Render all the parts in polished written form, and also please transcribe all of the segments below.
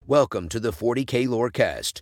Welcome to the 40K Lorecast.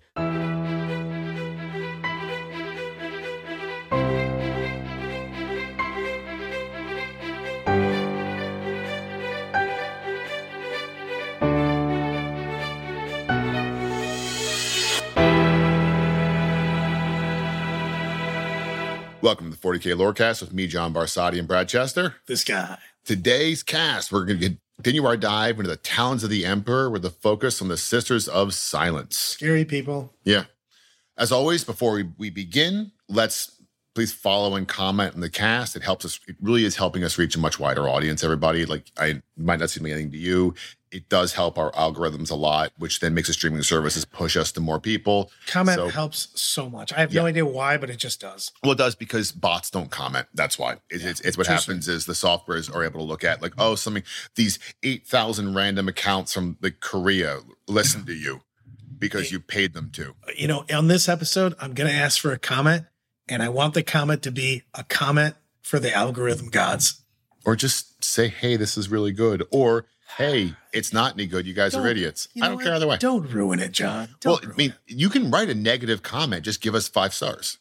Welcome to the 40K Lorecast with me, John Barsati, and Brad Chester. This guy. Today's cast, we're going to continue our dive into the Talons of the Emperor with a focus on the Sisters of Silence. Scary people. Yeah. As always, before we begin, let's please follow and comment on the cast. It helps us. It really is helping us reach a much wider audience, everybody. Like, I might not seem like anything to you. It does help our algorithms a lot, which then makes the streaming services push us to more people. Comment helps so much. I have no idea why, but it just does. Well, it does because bots don't comment. That's why. It's what happens is the softwares are able to look at like, oh, these 8,000 random accounts from like Korea listen to you because you paid them to. You know, on this episode, I'm going to ask for a comment, and I want the comment to be a comment for the algorithm gods. Or just say, hey, this is really good. Or, hey, it's not any good. You guys are idiots. I don't care either way. Don't ruin it, John. You can write a negative comment. Just give us 5 stars.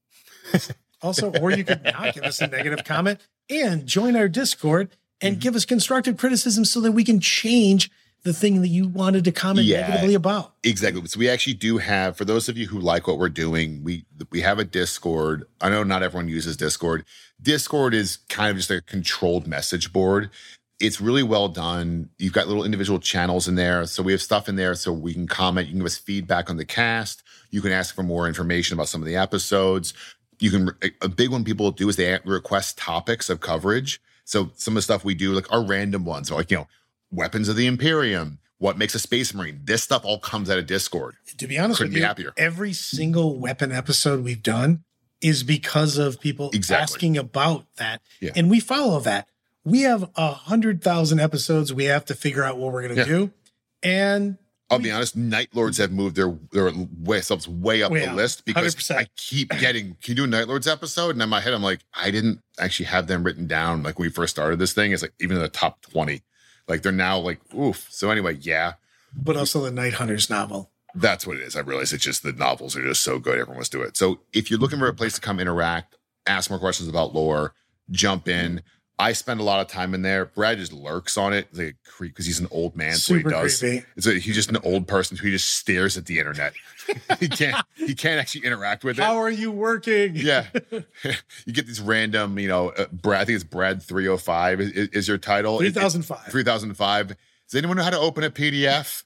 Also, or you could not give us a negative comment and join our Discord and give us constructive criticism so that we can change the thing that you wanted to comment negatively about. Exactly. So we actually do have, for those of you who like what we're doing, we have a Discord. I know not everyone uses Discord. Discord is kind of just a controlled message board. It's really well done. You've got little individual channels in there. So we have stuff in there so we can comment. You can give us feedback on the cast. You can ask for more information about some of the episodes. A big one people do is they request topics of coverage. So some of the stuff we do, like our random ones, are like, Weapons of the Imperium, what makes a Space Marine. This stuff all comes out of Discord. To be honest with you, every single weapon episode we've done is because of people asking about that. Yeah. And we follow that. We have 100,000 episodes. We have to figure out what we're going to do. And I'll be honest, Night Lords have moved their themselves way up the list because 100%. I keep getting, can you do a Night Lords episode? And in my head, I'm like, I didn't actually have them written down. Like when we first started this thing, it's like even in the top 20. Like they're now like, oof. So anyway, yeah. But also the Night Hunters novel. That's what it is. I realize it's just the novels are just so good. Everyone wants to do it. So if you're looking for a place to come interact, ask more questions about lore, jump in. I spend a lot of time in there. Brad just lurks on it like a creep because he's an old man. So he does. Creepy. He's just an old person who just stares at the internet. He can't actually interact with it. How are you working? Yeah. You get these random, Brad, I think it's Brad 305 is your title. 3005. 3005. Does anyone know how to open a PDF?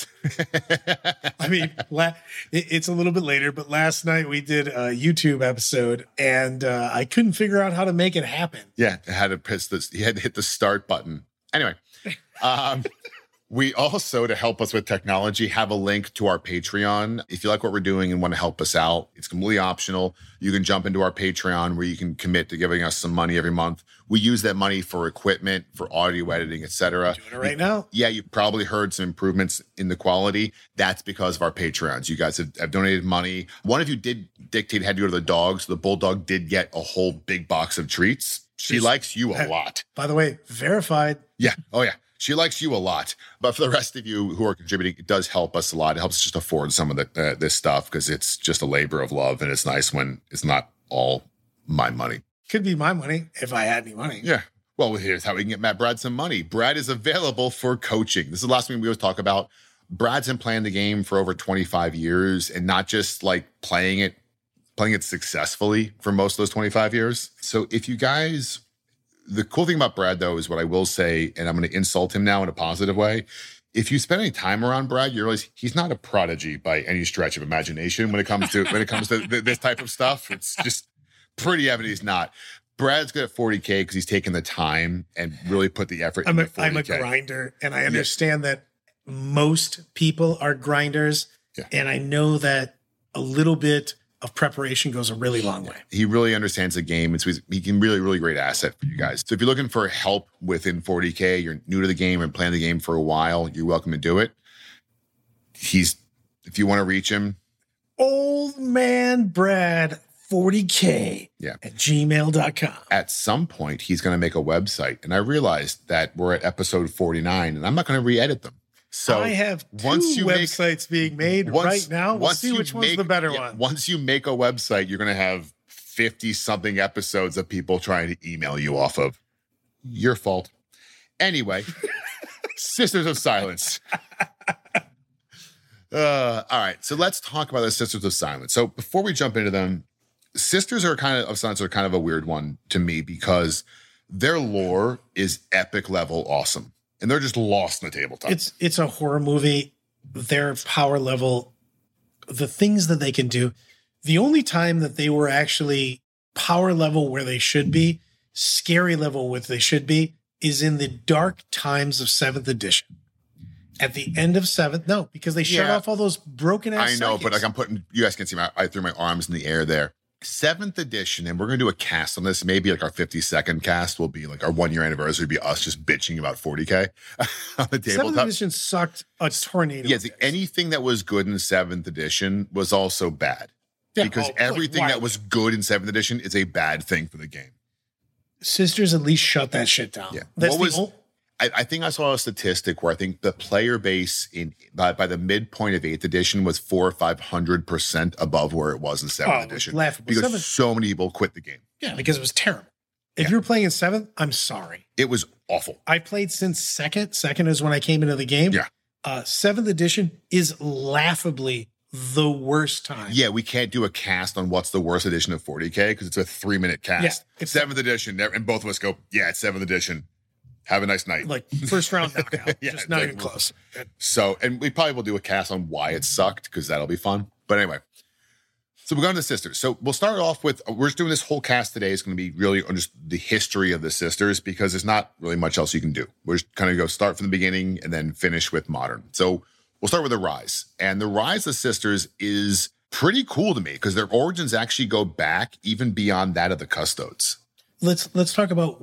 I mean, it's a little bit later, but last night we did a YouTube episode and I couldn't figure out how to make it happen. Yeah, he had to hit the start button. Anyway, we also, to help us with technology, have a link to our Patreon. If you like what we're doing and want to help us out, it's completely optional. You can jump into our Patreon where you can commit to giving us some money every month. We use that money for equipment, for audio editing, etc. Doing it right now. Yeah, you probably heard some improvements in the quality. That's because of our Patreons. You guys have donated money. One of you did dictate had to go to the dog, so the bulldog did get a whole big box of treats. She likes you a lot. By the way, verified. Yeah. Oh, yeah. She likes you a lot. But for the rest of you who are contributing, it does help us a lot. It helps us just afford some of this stuff because it's just a labor of love. And it's nice when it's not all my money. Could be my money if I had any money. Yeah. Well, here's how we can get Brad some money. Brad is available for coaching. This is the last thing we always talk about. Brad's been playing the game for over 25 years and not just like playing it successfully for most of those 25 years. So if you guys... The cool thing about Brad, though, is what I will say, and I'm going to insult him now in a positive way. If you spend any time around Brad, you realize he's not a prodigy by any stretch of imagination when it comes to this type of stuff. It's just pretty evident he's not. Brad's good at 40K because he's taken the time and really put the effort into 40K. I'm a grinder, and I understand that most people are grinders, and I know that a little bit of preparation goes a really long way. He really understands the game, and so he can really, really great asset for you guys. So if you're looking for help within 40K, you're new to the game and playing the game for a while, you're welcome to do it. If you want to reach him, Old Man Brad 40K at gmail.com. At some point, he's going to make a website, and I realized that we're at episode 49, and I'm not going to re-edit them. So I have two websites being made right now. We'll see which one's the better one. Once you make a website, you're going to have 50-something episodes of people trying to email you off of. Your fault. Anyway, Sisters of Silence. All right, so let's talk about the Sisters of Silence. So before we jump into them, Sisters of Silence are kind of a weird one to me because their lore is epic level awesome. And they're just lost in the tabletop. It's a horror movie. Their power level, the things that they can do. The only time that they were actually power level where they should be, scary level where they should be, is in the dark times of 7th edition. At the end of 7th, no, because they shut off all those broken ass. I know, psychics. but like I'm putting, you guys can see I threw my arms in the air there. 7th edition, and we're going to do a cast on this. Maybe like our 52nd cast will be like our 1 year anniversary, will be us just bitching about 40K on the tabletop. 7th edition sucked a tornado. Yeah, anything that was good in 7th edition was also bad. Yeah, because everything that was good in 7th edition is a bad thing for the game. Sisters at least shut that shit down. Yeah. I think I saw a statistic where I think the player base by the midpoint of 8th edition was 400 or 500% above where it was in 7th edition. Laughable. Because so many people quit the game. Yeah, because it was terrible. If you're playing in 7th, I'm sorry. It was awful. I played since 2nd. 2nd is when I came into the game. Yeah. 7th edition is laughably the worst time. Yeah, we can't do a cast on what's the worst edition of 40K because it's a 3-minute cast. Yeah, it's 7th edition, and both of us go, yeah, it's 7th edition. Have a nice night. Like first round knockout. Yeah, just not even close. So, and we probably will do a cast on why it sucked because that'll be fun. But anyway, so we're going to the Sisters. So we'll start off with, we're just doing this whole cast today. It's going to be really on just the history of the Sisters because there's not really much else you can do. We're just kind of go start from the beginning and then finish with modern. So we'll start with the Rise. And the Rise of the Sisters is pretty cool to me because their origins actually go back even beyond that of the Custodes. Let's talk about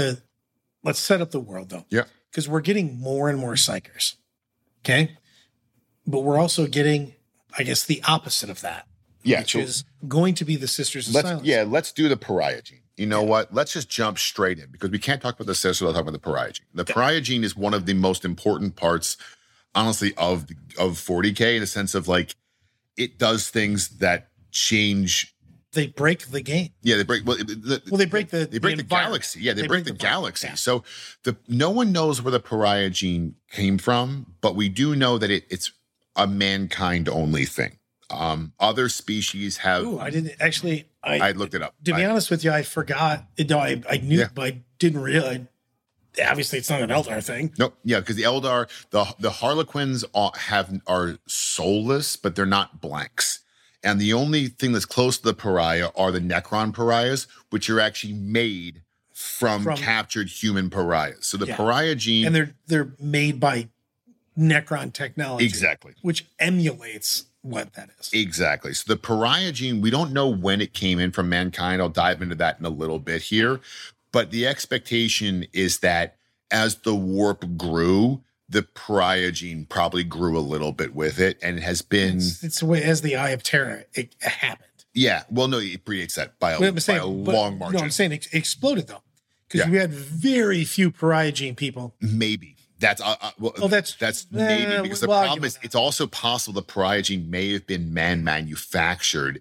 let's set up the world, though. Yeah. Because we're getting more and more psychers. Okay. But we're also getting, I guess, the opposite of that. Yeah. Which is going to be the Sisters of Silence. Yeah, let's do the Pariah Gene. You know what? Let's just jump straight in because we can't talk about the Sisters without talking about the Pariah Gene. The Pariah Gene is one of the most important parts, honestly, of 40K in the sense of like, it does things that change. They break the game. Yeah, they break. Well, they break the galaxy. Yeah, they break the galaxy. Yeah. So no one knows where the Pariah Gene came from, but we do know that it's a mankind only thing. Other species have. Ooh, I didn't actually. I looked it up. To be honest with you, I forgot. No, I knew, but I didn't realize. Obviously, it's not an Eldar thing. No, yeah, because the Eldar, the Harlequins are soulless, but they're not blanks. And the only thing that's close to the Pariah are the Necron Pariahs, which are actually made from captured human Pariahs. So the Pariah Gene, and they're made by Necron technology, exactly, which emulates what that is. Exactly. So the Pariah Gene, we don't know when it came in from mankind. I'll dive into that in a little bit here. But the expectation is that as the warp grew, the Pariah Gene probably grew a little bit with it, and it has been. It's the way as the Eye of Terror it happened. Yeah, well, no, it predates that by a long margin. No, I'm saying it exploded though, because we had very few Pariah Gene people. Maybe that's that's maybe because the problem is it's also possible the Pariah Gene may have been manufactured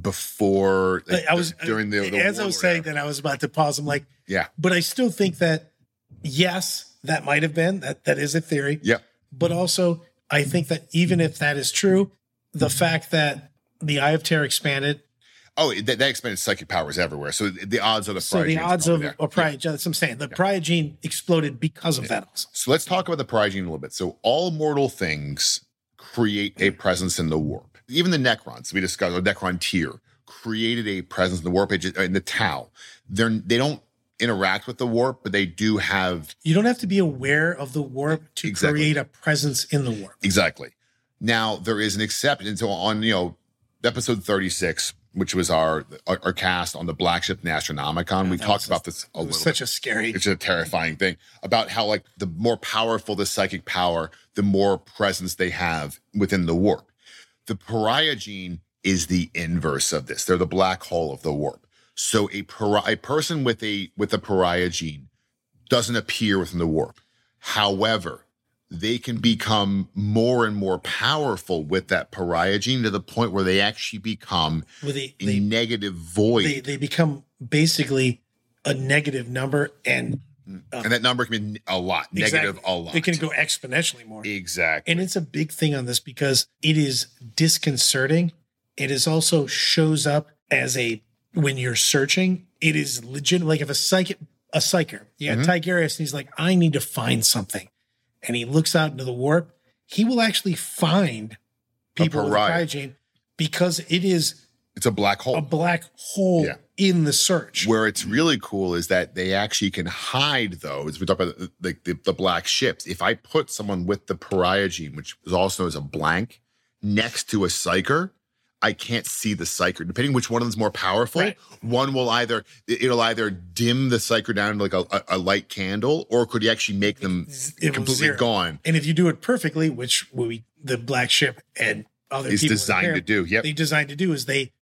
before during the as I was saying that I was about to pause. I'm like, yeah, but I still think that yes. That might have been, that is a theory. Yeah. But also, I think that even if that is true, the fact that the Eye of Terror expanded. Oh, that expanded psychic powers everywhere. So the odds of the Pariah Gene. So the odds of a Pariah Gene, that's what I'm saying. The Pariah Gene exploded because of that also. So let's talk about the Pariah Gene a little bit. So all mortal things create a presence in the warp. Even the Necrons, we discussed, the Necron tier, created a presence in the warp, in the Tau. They don't interact with the warp, but they do have. You don't have to be aware of the warp to create a presence in the warp. Exactly. Now there is an exception. So on episode 36, which was our cast on the Black Ship and the Astronomicon, we talked about this a little. Such a scary. It's a terrifying thing about how like the more powerful the psychic power, the more presence they have within the warp. The Pariah Gene is the inverse of this. They're the black hole of the warp. So a person with a Pariah Gene doesn't appear within the warp. However, they can become more and more powerful with that pariah gene to the point where they actually become a negative void. They become basically a negative number, and that number can be a lot, exactly. Negative a lot. It can go exponentially more. Exactly. And it's a big thing on this because it is disconcerting. It is also shows up as when you're searching, it is legit. Like if a psyker, Tigurius, and he's like, I need to find something. And he looks out into the warp, he will actually find people with a pariah gene because it's a black hole. A black hole in the search. Where it's really cool is that they actually can hide those. We talk about the black ships. If I put someone with the pariah gene, which is also known as a blank, next to a psyker, I can't see the psyker. Depending which one of them is more powerful, right. One will it'll either dim the psyker down to like a light candle, or could you actually make them completely gone? And if you do it perfectly, which the black ship and other is people designed to do, they designed to do is they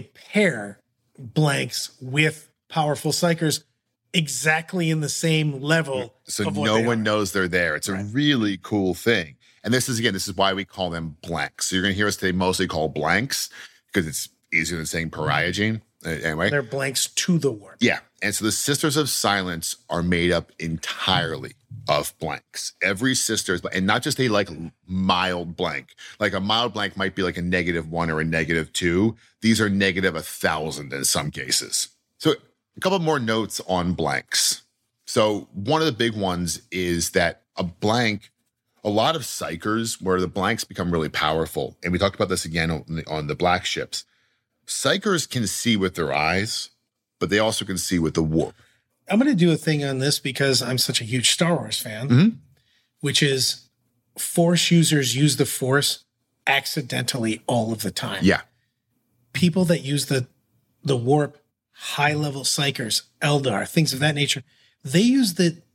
pair blanks with powerful psychers exactly in the same level. So no one knows they're there. It's a really cool thing. And this is why we call them blanks. So you're going to hear us today mostly call blanks because it's easier than saying pariah gene. Anyway. They're blanks to the warp. Yeah. And so the Sisters of Silence are made up entirely of blanks. Every sister, and not just a like mild blank. Like a mild blank might be like a -1 or a -2. These are -1,000 in some cases. So a couple more notes on blanks. So one of the big ones is that a blank, a lot of psychers where the blanks become really powerful, and we talked about this again on the black ships, psychers can see with their eyes, but they also can see with the warp. I'm going to do a thing on this because I'm such a huge Star Wars fan, which is Force users use the Force accidentally all of the time. Yeah. People that use the warp, high-level psychers, Eldar, things of that nature, they use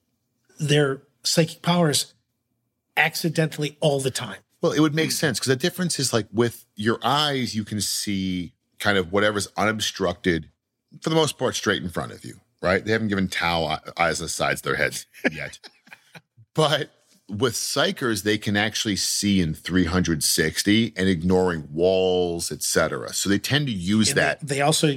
their psychic powers accidentally all the time. Well, it would make sense because the difference is like with your eyes, you can see kind of whatever's unobstructed, for the most part, straight in front of you, right? They haven't given Tau eyes on the sides of their heads yet. But with psychers, they can actually see in 360 and ignoring walls, etc. So they tend to use that. They also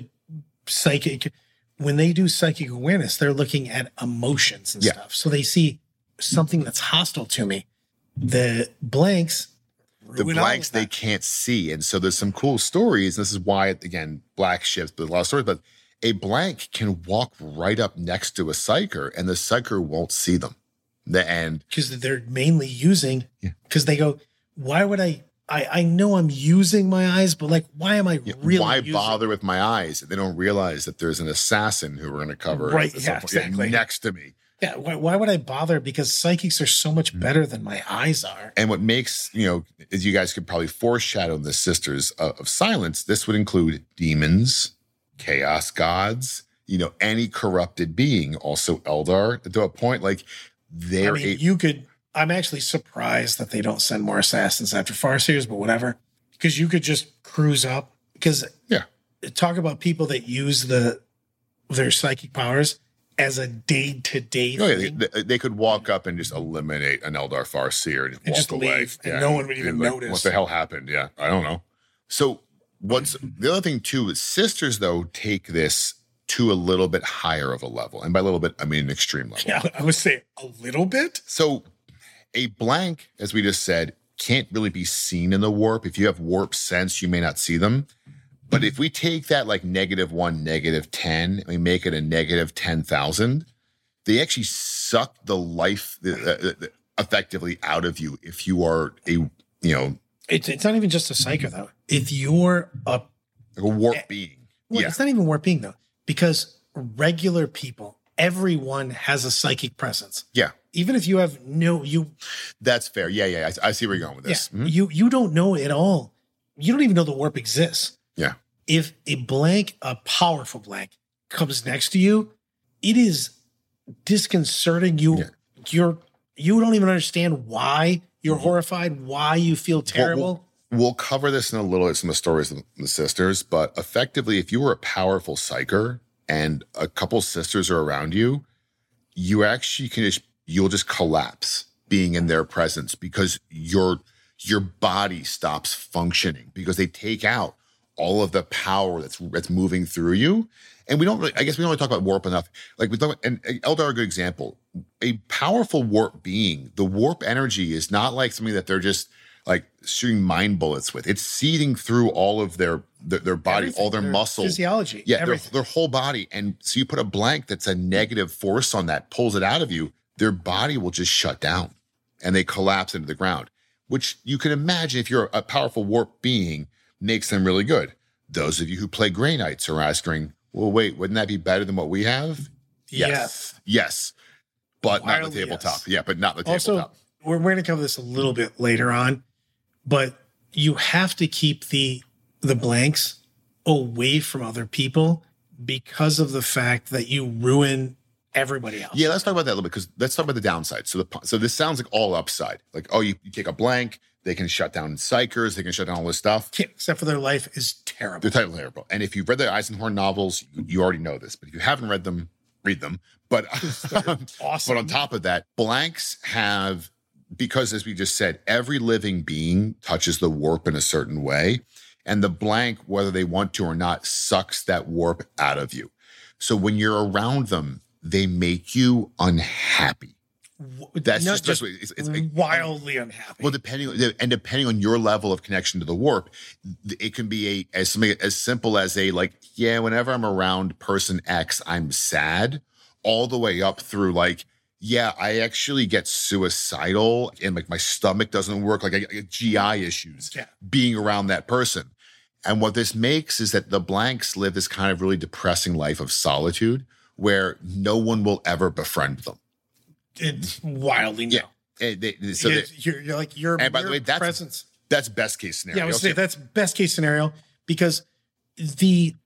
when they do psychic awareness, they're looking at emotions and stuff. So they see something that's hostile to me. The blanks they can't see. And so there's some cool stories. This is why, again, black ships, but a lot of stories, but a blank can walk right up next to a psyker and the psyker won't see them. Because they're mainly using, because they go, why would I know I'm using my eyes, but like, why am I really why bother with my eyes? They don't realize that there's an assassin who we're going to cover exactly. next to me. Yeah, why would I bother? Because psychics are so much better than my eyes are. And what makes, as you guys could probably foreshadow in the Sisters of Silence, this would include demons, chaos gods, any corrupted being, also Eldar, to a point like I'm actually surprised that they don't send more assassins after Farseers, but whatever. Because you could just cruise up. Because talk about people that use their psychic powers as a day-to-day thing. They could walk up and just eliminate an Eldar Farseer and walk just away. Leave, and no one would even notice. What the hell happened? Yeah, I don't know. So the other thing too is Sisters, though, take this to a little bit higher of a level. And by a little bit, I mean an extreme level. Yeah, I would say a little bit. So a blank, as we just said, can't really be seen in the warp. If you have warp sense, you may not see them. But if we take that like -1, -10, and we make it a -10,000, they actually suck the life effectively out of you if you are It's not even just a psyker, though. If you're a warp being. Well, it's not even warp being, though, because regular people, everyone has a psychic presence. Yeah. Even if you have That's fair. Yeah. I see where you're going with this. Yeah, you don't know at all. You don't even know the warp exists. Yeah. If a powerful blank, comes next to you, it is disconcerting. You don't even understand why you're horrified, why you feel terrible. We'll cover this in a little bit, some of the stories of the Sisters, but effectively, if you were a powerful psyker and a couple sisters are around you, you actually you'll just collapse being in their presence because your body stops functioning because they take out all of the power that's moving through you. And we don't really, I guess we don't really talk about warp enough. Like we talk, and Eldar are a good example. A powerful warp being, the warp energy is not like something that they're just like shooting mind bullets with. It's seeding through all of their body, all their muscles, physiology, yeah, their whole body. And so you put a blank that's a negative force on that, pulls it out of you, their body will just shut down and they collapse into the ground, which you can imagine if you're a powerful warp being makes them really good. Those of you who play Grey Knights are asking, well, wait, wouldn't that be better than what we have? Yes. But not the tabletop. Yes. Yeah, but not the tabletop. Also, we're going to cover this a little bit later on, but you have to keep the blanks away from other people because of the fact that you ruin everybody else. Yeah, let's talk about that a little bit because let's talk about the downside. So this sounds like all upside. Like, oh, you take a blank, they can shut down psychers, they can shut down all this stuff. Yeah, except for their life is terrible. They're terrible. And if you've read the Eisenhorn novels, you already know this. But if you haven't read them, read them. But awesome. But on top of that, blanks have, because as we just said, every living being touches the warp in a certain way. And the blank, whether they want to or not, sucks that warp out of you. So when you're around them, they make you unhappy. That's just it's wildly unhappy. Well, depending on your level of connection to the warp, it can be something as simple as whenever I'm around person X, I'm sad, all the way up through I actually get suicidal and my stomach doesn't work, I get GI issues being around that person. And what this makes is that the blanks live this kind of really depressing life of solitude where no one will ever befriend them. It's wildly no. Yeah. You're like your and by the way, presence. That's best case scenario. Yeah, I would say that's best case scenario because the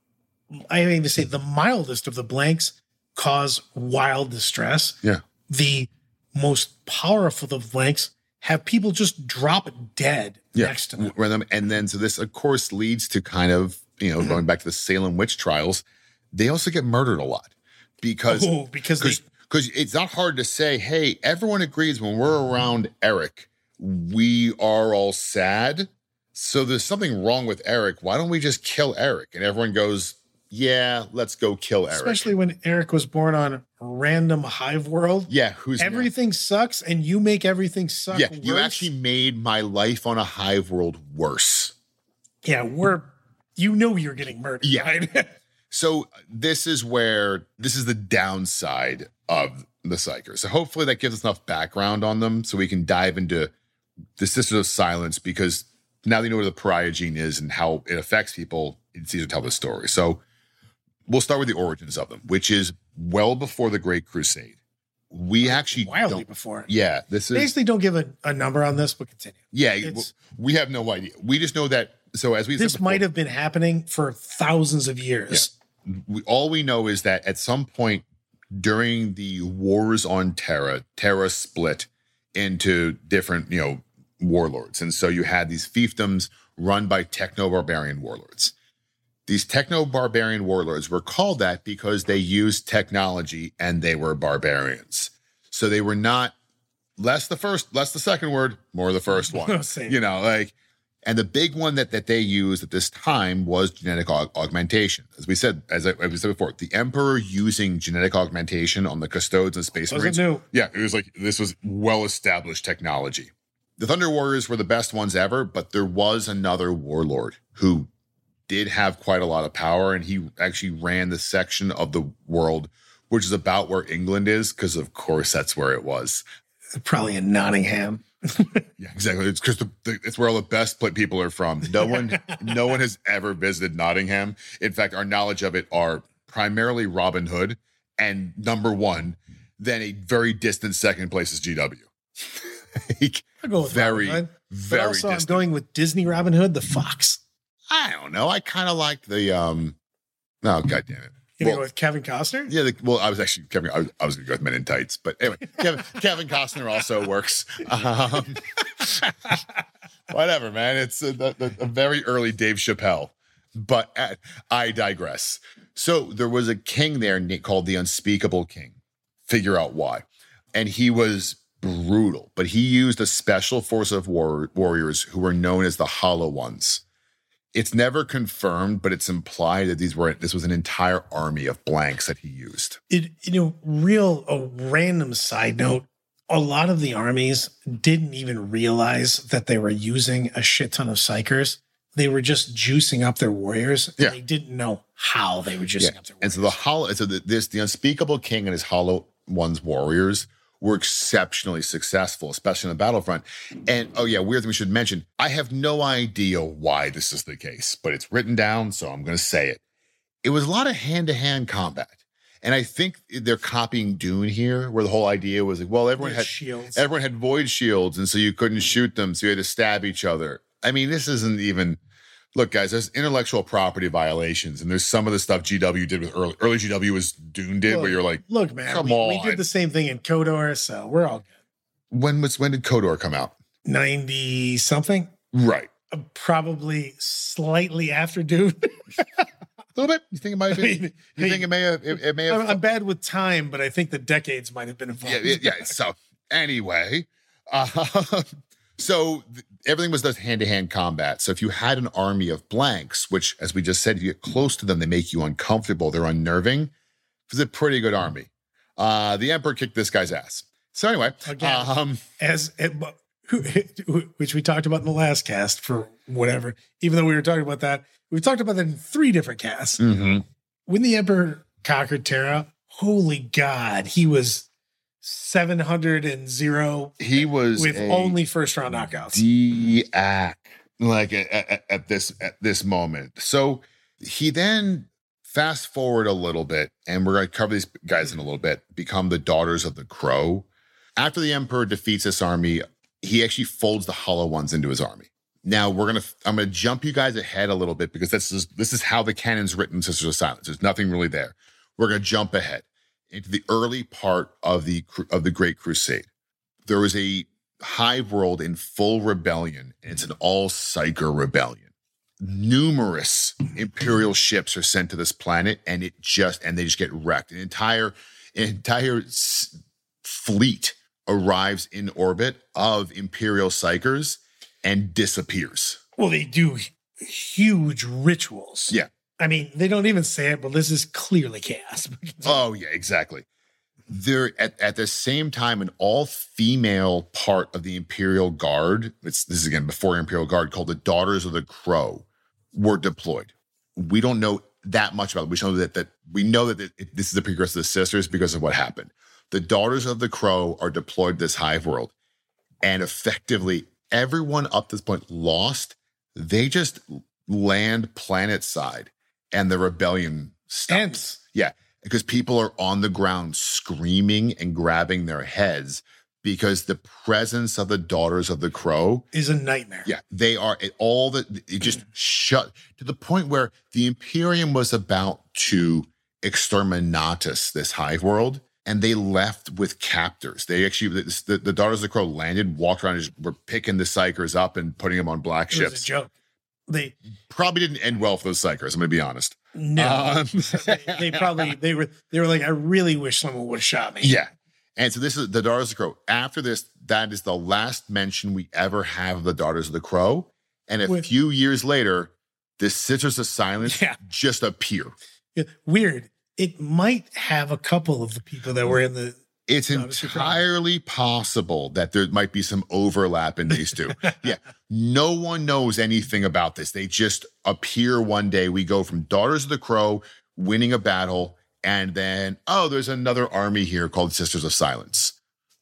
mildest of the blanks cause wild distress. Yeah. The most powerful of the blanks have people just drop dead next to them. And then so this of course leads to kind of, going back to the Salem witch trials, they also get murdered a lot because it's not hard to say, hey, everyone agrees when we're around Eric, we are all sad. So there's something wrong with Eric. Why don't we just kill Eric? And everyone goes, yeah, let's go kill Eric. Especially when Eric was born on a random hive world. Yeah. Everything sucks and you make everything suck worse. You actually made my life on a hive world worse. Yeah, you're getting murdered. Yeah. Right? So this is the downside of the Psyker. So hopefully that gives us enough background on them so we can dive into the Sisters of Silence, because now that you know where the pariah gene is and how it affects people, it's easier to tell the story. So we'll start with the origins of them, which is well before the Great Crusade. We actually wildly before. Yeah, this is basically don't give a number on this, but continue. Yeah, we have no idea. We just know that. So as we said before, might have been happening for thousands of years. Yeah. All we know is that at some point during the wars on Terra split into different, warlords. And so you had these fiefdoms run by techno-barbarian warlords. These techno-barbarian warlords were called that because they used technology and they were barbarians. So they were not less the second word, more the first one. And the big one that they used at this time was genetic augmentation. As we said before, the Emperor using genetic augmentation on the Custodes and Space Marines. New. Yeah, it was this was well-established technology. The Thunder Warriors were the best ones ever, but there was another warlord who did have quite a lot of power, and he actually ran the section of the world which is about where England is, because of course that's where it was. Probably in Nottingham. Yeah, exactly. It's because it's where all the best people are from. No one has ever visited Nottingham. In fact, our knowledge of it are primarily Robin Hood, and number one, then a very distant second place is GW. I'll go with very also distant. I'm going with Disney Robin Hood, the Fox. I don't know. I kind of liked the oh, god damn it. You go with Kevin Costner? Yeah, I was actually I was going to go with Men in Tights, but anyway, Kevin Costner also works. Whatever, man. It's a very early Dave Chappelle, but I digress. So there was a king there called the Unspeakable King. Figure out why. And he was brutal. But he used a special force of warriors who were known as the Hollow Ones. It's never confirmed, but it's implied that this was an entire army of blanks that he used. A random side note, a lot of the armies didn't even realize that they were using a shit ton of psychers. They were just juicing up their warriors. Yeah. They didn't know how they were juicing up their warriors. And so the Unspeakable King and his Hollow Ones warriors were exceptionally successful, especially on the battlefront. And weird thing we should mention, I have no idea why this is the case, but it's written down, so I'm going to say it. It was a lot of hand-to-hand combat. And I think they're copying Dune here, where the whole idea was like, well, everyone had void shields, and so you couldn't shoot them, so you had to stab each other. I mean, this isn't even... Look, guys, there's intellectual property violations, and there's some of the stuff GW did with early GW was Dune did, where you're like, look, man, come on. We did the same thing in KOTOR, so we're all good. When did KOTOR come out? 90-something? Right. Probably slightly after Dune. A little bit. You think it might be? You think it may have? I'm bad with time, but I think the decades might have been involved. Yeah. So anyway, everything was those hand-to-hand combat. So if you had an army of blanks, which, as we just said, you get close to them, they make you uncomfortable. They're unnerving. It was a pretty good army. The Emperor kicked this guy's ass. So anyway, again, which we talked about in the last cast for whatever. Even though we were talking about that, we talked about that in 3 different casts. Mm-hmm. When the Emperor conquered Terra, holy God, he was 700-0. He was with only first round knockouts. Like at this moment. So he then fast forward a little bit, and we're going to cover these guys in a little bit. Become the Daughters of the Crow. After the Emperor defeats this army, he actually folds the Hollow Ones into his army. Now I'm gonna jump you guys ahead a little bit because this is how the canon's written. Sisters of Silence. There's nothing really there. We're gonna jump ahead into the early part of the Great Crusade. There was a hive world in full rebellion, and it's an all-psyker rebellion. Numerous Imperial ships are sent to this planet, and they just get wrecked. An entire fleet arrives in orbit of Imperial psykers and disappears. Well, they do huge rituals. Yeah. I mean, they don't even say it, but this is clearly chaos. Oh, yeah, exactly. They're at the same time, an all-female part of the Imperial Guard, this is again before Imperial Guard, called the Daughters of the Crow, were deployed. We don't know that much about it. We know that this is the precursor to the Sisters because of what happened. The Daughters of the Crow are deployed to this hive world, and effectively everyone up to this point lost. They just land planet side, and the rebellion stops. Yeah, because people are on the ground screaming and grabbing their heads because the presence of the Daughters of the Crow is a nightmare. Yeah, they are it just shut to the point where the Imperium was about to exterminatus this hive world. And they left with captors. They actually, the Daughters of the Crow landed, walked around, and just were picking the psykers up and putting them on black ships. It was a joke. They probably didn't end well for those psykers. I'm going to be honest. No, they were like, I really wish someone would have shot me. Yeah, and so this is the Daughters of the Crow. After this, that is the last mention we ever have of the Daughters of the Crow. And a few years later, the Sisters of Silence just appear. Yeah, weird. It might have a couple of the people that were in the... It's entirely possible that there might be some overlap in these two. Yeah. No one knows anything about this. They just appear one day. We go from Daughters of the Crow winning a battle, and then, there's another army here called Sisters of Silence.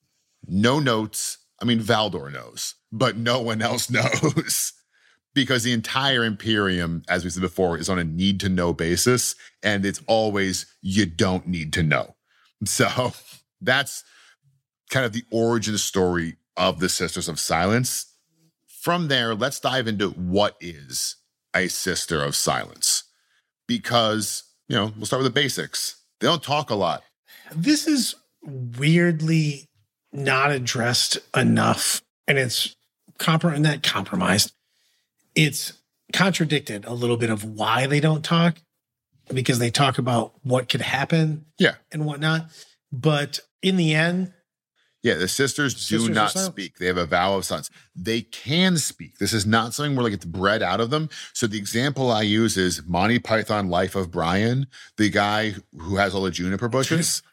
No notes. I mean, Valdor knows, but no one else knows. Because the entire Imperium, as we said before, is on a need-to-know basis, and it's always, you don't need to know. So that's kind of the origin story of the Sisters of Silence. From there, let's dive into what is a Sister of Silence. Because, we'll start with the basics. They don't talk a lot. This is weirdly not addressed enough, and it's compromised. It's contradicted a little bit of why they don't talk, because they talk about what could happen and whatnot. But in the end, Yeah, the sisters do not speak. They have a vow of silence. They can speak. This is not something where like it's bred out of them. So the example I use is Monty Python Life of Brian, the guy who has all the juniper bushes.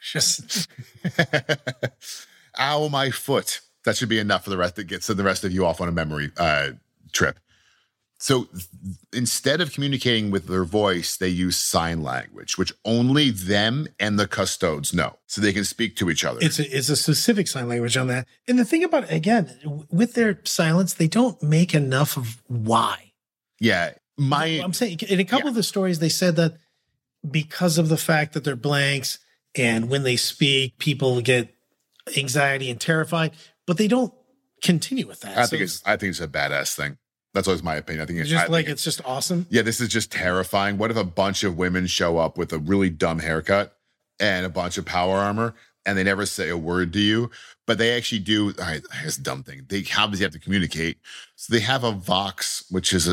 Ow, my foot. That should be enough for the rest that gets the rest of you off on a memory trip. So instead of communicating with their voice, they use sign language, which only them and the custodes know, so they can speak to each other. It's a specific sign language on that. And the thing about it, again, with their silence, they don't make enough of why. Yeah. I'm saying in a couple of the stories, they said that because of the fact that they're blanks and when they speak, people get anxiety and terrified, but they don't continue with that. I think it's a badass thing. That's always my opinion. I think it's just awesome. Yeah, this is just terrifying. What if a bunch of women show up with a really dumb haircut and a bunch of power armor and they never say a word to you, but they actually do. All right, here's a dumb thing. They obviously have to communicate. So they have a Vox, which is a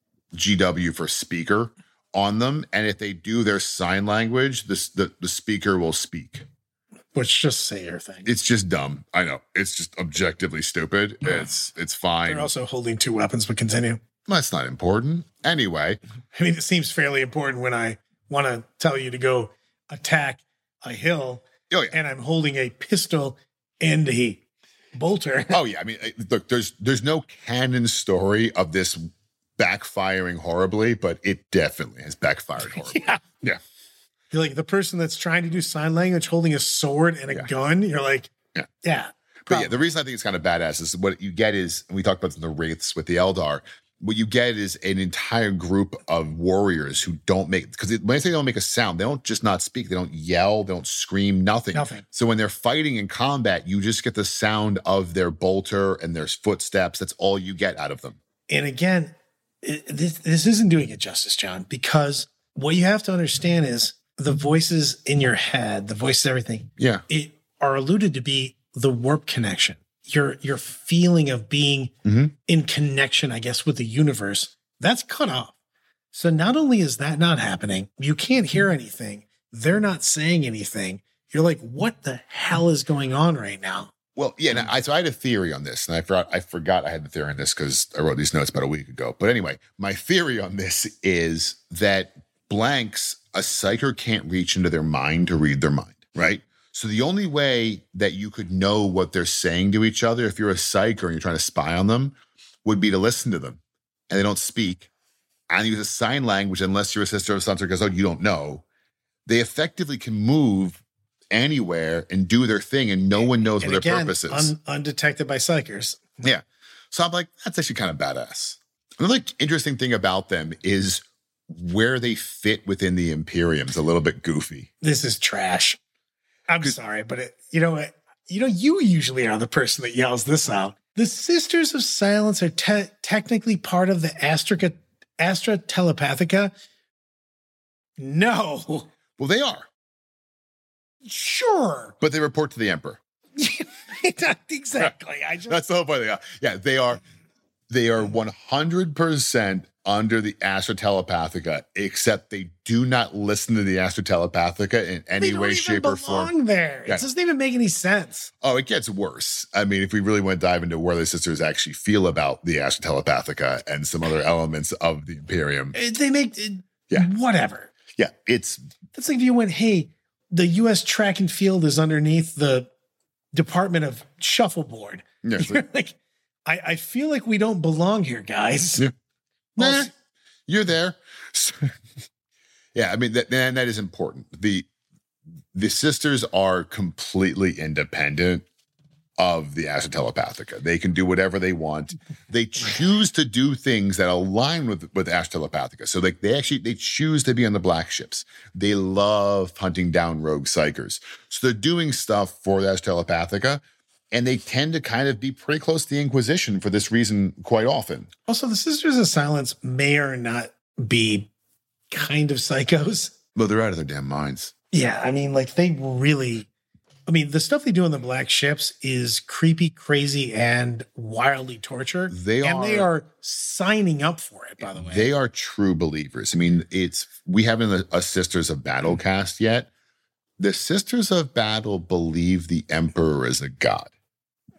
GW for speaker on them. And if they do their sign language, the speaker will speak. Which just say your thing. It's just dumb. I know. It's just objectively stupid. It's fine. They're also holding two weapons, but continue. That's not important. Anyway. I mean, it seems fairly important when I want to tell you to go attack a hill and I'm holding a pistol and a bolter. Oh, yeah. I mean, look, there's no canon story of this backfiring horribly, but it definitely has backfired horribly. Yeah. You're like the person that's trying to do sign language holding a sword and a gun. You're like, yeah. But yeah, the reason I think it's kind of badass is what you get is, and we talked about the Wraiths with the Eldar, what you get is an entire group of warriors who don't make, because when I say they don't make a sound, they don't just not speak. They don't yell. They don't scream, nothing. So when they're fighting in combat, you just get the sound of their bolter and their footsteps. That's all you get out of them. And again, this isn't doing it justice, John, because what you have to understand is, the voices in your head, the voices, everything, are alluded to be the warp connection. Your feeling of being in connection, I guess, with the universe, that's cut off. So not only is that not happening, you can't hear anything. They're not saying anything. You're like, what the hell is going on right now? Well, yeah. So I had a theory on this, and I forgot I had the theory on this because I wrote these notes about a week ago. But anyway, my theory on this is that blanks, a psyker can't reach into their mind to read their mind, right? So the only way that you could know what they're saying to each other, if you're a psyker and you're trying to spy on them, would be to listen to them. And they don't speak. And use a sign language, unless you're a sister of Sansa Gazod, you don't know. They effectively can move anywhere and do their thing, and no one knows what their purpose is. Undetected by psychers. Yeah. So I'm like, that's actually kind of badass. Another interesting thing about them is where they fit within the Imperium is a little bit goofy. This is trash. I'm sorry, but you usually are the person that yells this out. The Sisters of Silence are technically part of the Astra Telepathica. No. Well, they are. Sure. But they report to the Emperor. Exactly. That's the whole point. Yeah, they are 100% under the Astra Telepathica, except they do not listen to the Astra Telepathica in any way, shape, or form. There. It doesn't even make any sense. Oh, it gets worse. I mean, if we really want to dive into where the sisters actually feel about the Astra Telepathica and some other elements of the Imperium. They make whatever. Yeah, that's like if you went, hey, the U.S. track and field is underneath the Department of Shuffleboard. Yeah, you're like, I feel like we don't belong here, guys. Yeah. Nah, you're there. Yeah, I mean, that is important. The sisters are completely independent of the Astra Telepathica. They can do whatever they want. They choose to do things that align with Astra Telepathica. So they choose to be on the black ships. They love hunting down rogue psychers. So they're doing stuff for the Astra Telepathica. And they tend to kind of be pretty close to the Inquisition for this reason quite often. Also, the Sisters of Silence may or not be kind of psychos. Well, they're out of their damn minds. Yeah, I mean, like the stuff they do on the black ships is creepy, crazy, and wildly torture. They are signing up for it, by the way. They are true believers. I mean, we haven't a Sisters of Battle cast yet. The Sisters of Battle believe the Emperor is a god.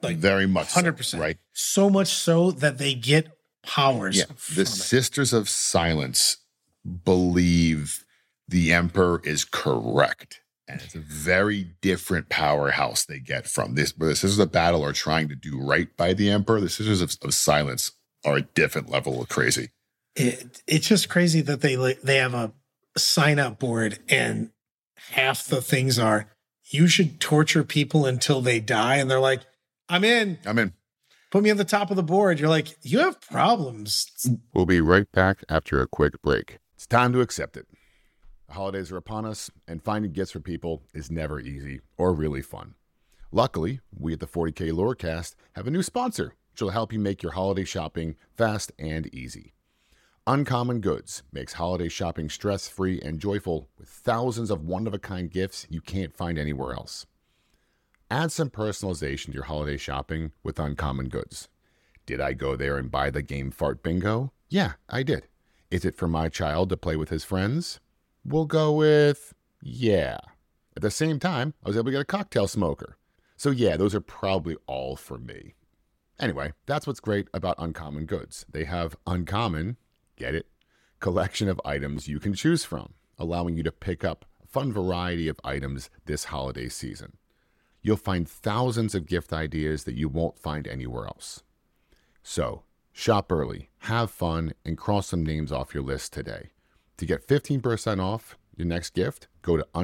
Like very much 100%. So, right? So much so that they get powers. Yeah. The Sisters of Silence believe the Emperor is correct. And it's a very different powerhouse they get from this. Where the Sisters of Battle are trying to do right by the Emperor, the Sisters of Silence are a different level of crazy. It's just crazy that they have a sign-up board and half the things are, you should torture people until they die. And they're like, I'm in. Put me on the top of the board. You're like, you have problems. We'll be right back after a quick break. It's time to accept it. The holidays are upon us, and finding gifts for people is never easy or really fun. Luckily, we at the 40K Lorecast have a new sponsor, which will help you make your holiday shopping fast and easy. Uncommon Goods makes holiday shopping stress-free and joyful with thousands of one-of-a-kind gifts you can't find anywhere else. Add some personalization to your holiday shopping with Uncommon Goods. Did I go there and buy the game Fart Bingo? Yeah, I did. Is it for my child to play with his friends? We'll go with, yeah. At the same time, I was able to get a cocktail smoker. So yeah, those are probably all for me. Anyway, that's what's great about Uncommon Goods. They have uncommon, get it, collection of items you can choose from, allowing you to pick up a fun variety of items this holiday season. You'll find thousands of gift ideas that you won't find anywhere else. So, shop early, have fun, and cross some names off your list today. To get 15% off your next gift, go to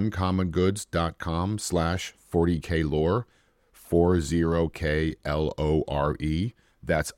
uncommongoods.com/40klore, 40klore. That's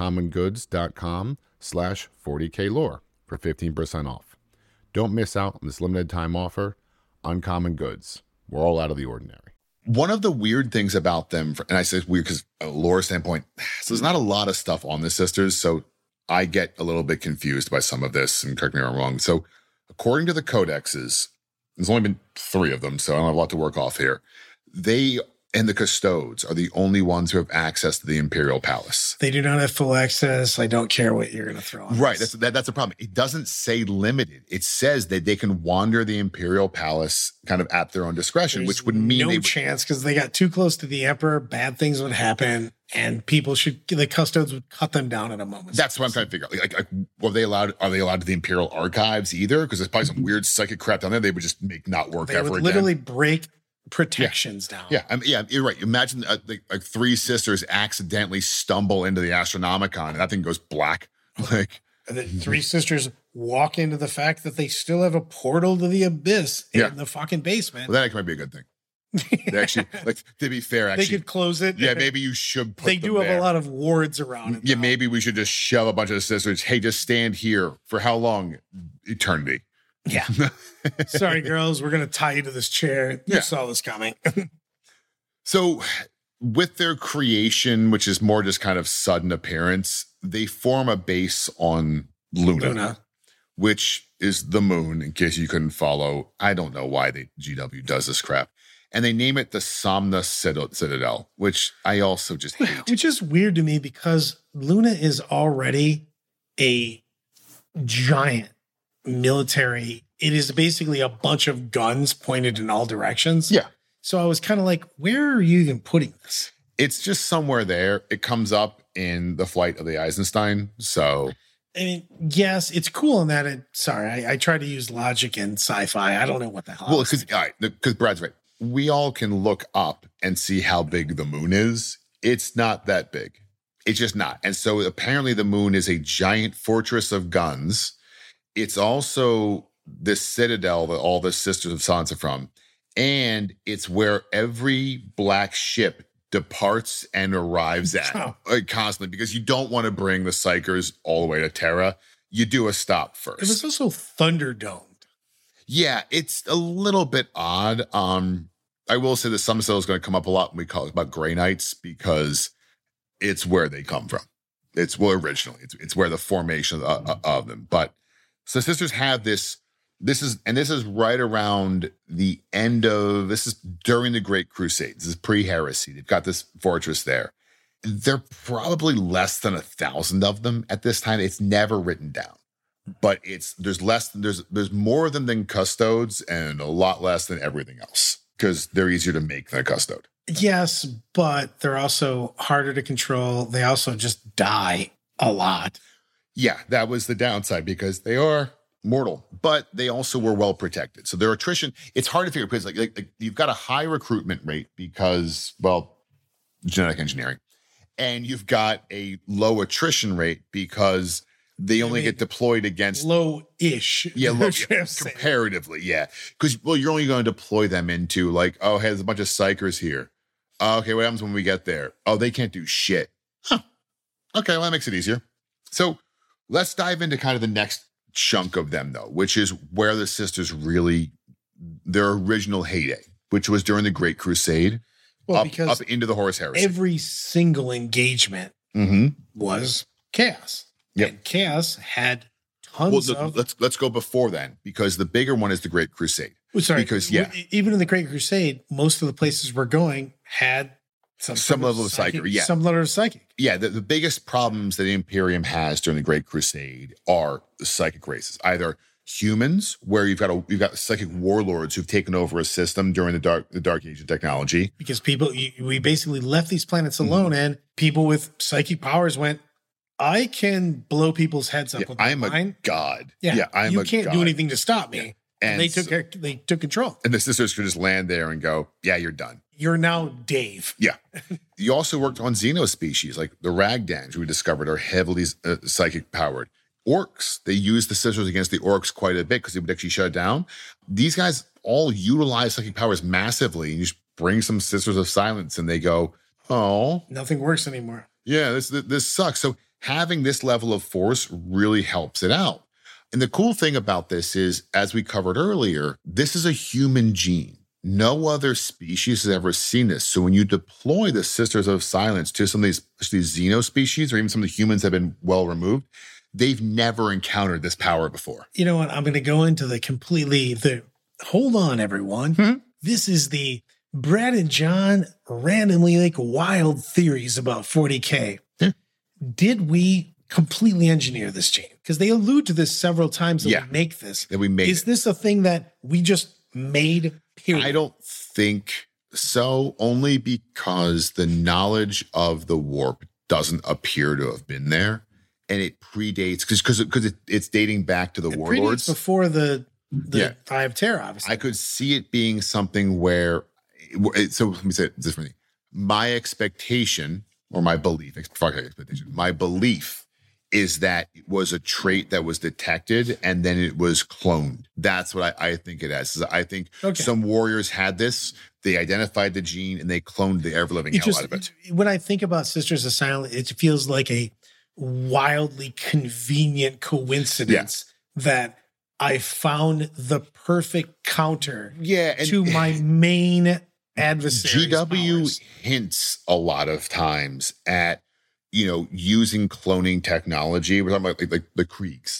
uncommongoods.com/40klore for 15% off. Don't miss out on this limited time offer. Uncommon Goods. We're all out of the ordinary. One of the weird things about them, and I say weird because a lore standpoint, so there's not a lot of stuff on the Sisters, so I get a little bit confused by some of this, and correct me if I'm wrong. So according to the codexes, there's only been 3 of them, so I don't have a lot to work off here. They and the Custodes are the only ones who have access to the Imperial Palace. They do not have full access. I don't care what you're going to throw on Right, that's a problem. It doesn't say limited. It says that they can wander the Imperial Palace kind of at their own discretion, which would mean no chance because they got too close to the Emperor. Bad things would happen, and the Custodes would cut them down at a moment. That's what I'm trying to figure out. Like, are they allowed to the Imperial Archives either? Because there's probably some weird psychic crap down there. They would just make not work ever again. They would literally break protections down. Yeah, you're right. Imagine like 3 sisters accidentally stumble into the Astronomicon and that thing goes black. Like, and the 3 sisters walk into the fact that they still have a portal to the abyss in the fucking basement. Well, that might be a good thing. They actually, like, to be fair, actually, they could close it. Yeah, maybe you should put They do have a lot of wards around it. Yeah, maybe we should just shove a bunch of sisters. Hey, just stand here for how long? Eternity. Yeah. Sorry, girls. We're going to tie you to this chair. You saw this coming. So with their creation, which is more just kind of sudden appearance, they form a base on Luna, which is the moon, in case you couldn't follow. I don't know why GW does this crap. And they name it the Somna Citadel, which I also just hate. Which is weird to me because Luna is already a giant military. It is basically a bunch of guns pointed in all directions. Yeah. So I was kind of like, where are you even putting this? It's just somewhere there. It comes up in the Flight of the Eisenstein. So, I mean, yes, it's cool in that. I try to use logic in sci-fi. I don't know what the hell. Well, because Brad's right. We all can look up and see how big the moon is. It's not that big. It's just not. And so apparently the moon is a giant fortress of guns. It's also this citadel that all the Sisters of Silence are from. And it's where every black ship departs and arrives at constantly, because you don't want to bring the Psykers all the way to Terra. You do a stop first. It was also Thunderdomed. Yeah, it's a little bit odd. I will say that some is going to come up a lot when we talk about Grey Knights, because it's where they come from. It's originally. It's where the formation of them. But so Sisters have this. This is right around the end of, this is during the Great Crusade. This is pre-heresy. They've got this fortress there. There are probably less than 1,000 of them at this time. It's never written down, but there's more than Custodes and a lot less than everything else, because they're easier to make than a Custode. Yes, but they're also harder to control. They also just die a lot. Yeah, that was the downside because they are mortal, but they also were well protected. So their attrition, it's hard to figure because like you've got a high recruitment rate because, well, genetic engineering, and you've got a low attrition rate because they only get deployed against low-ish. Yeah, comparatively, yeah. Because, well, you're only going to deploy them into like, oh, hey, there's a bunch of psychers here. Okay, what happens when we get there? Oh, they can't do shit. Huh. Okay, well, that makes it easier. So let's dive into kind of the next chunk of them, though, which is where the sisters really, their original heyday, which was during the Great Crusade, up into the Horus Heresy. Every single engagement was chaos. Yep. And chaos had tons of... Let's go before then, because the bigger one is the Great Crusade. Sorry, because even in the Great Crusade, most of the places we're going had some level of psychic. Yeah, some level of psychic. Yeah, the biggest problems that Imperium has during the Great Crusade are the psychic races. Either humans, where you've got psychic warlords who've taken over a system during the Dark Age of technology. Because we basically left these planets alone, and people with psychic powers went, I can blow people's heads up with my mind. A god. Yeah, you can't do anything to stop me. Yeah. And they took control. And the sisters could just land there and go, yeah, you're done. You're now Dave. Yeah. You also worked on xenospecies, like the Ragdans, who we discovered are heavily psychic powered. Orcs, they used the sisters against the orcs quite a bit because they would actually shut it down. These guys all utilize psychic powers massively. And you just bring some Sisters of Silence and they go, oh. Nothing works anymore. Yeah, this sucks. So having this level of force really helps it out. And the cool thing about this is, as we covered earlier, this is a human gene. No other species has ever seen this. So when you deploy the Sisters of Silence to some of these xenospecies or even some of the humans that have been well removed, they've never encountered this power before. You know what? I'm going to go into hold on, everyone. This is the Brad and John randomly wild theories about 40K. Did we completely engineer this gene? Because they allude to this several times that we make this. That we made Is this a thing that we just made, period? I don't think so, only because the knowledge of the warp doesn't appear to have been there. And it predates, because it's dating back to the warlords. Before the Eye of Terror, obviously. I could see it being something where, so let me say it differently. My expectation, or my belief, my belief is that it was a trait that was detected and then it was cloned. That's what I think it is. I think some warriors had this, they identified the gene, and they cloned the ever-living hell out of it. When I think about Sisters of Silence, it feels like a wildly convenient coincidence that I found the perfect counter to my main adversary. GW hints a lot of times at, using cloning technology. We're talking about like the Kriegs,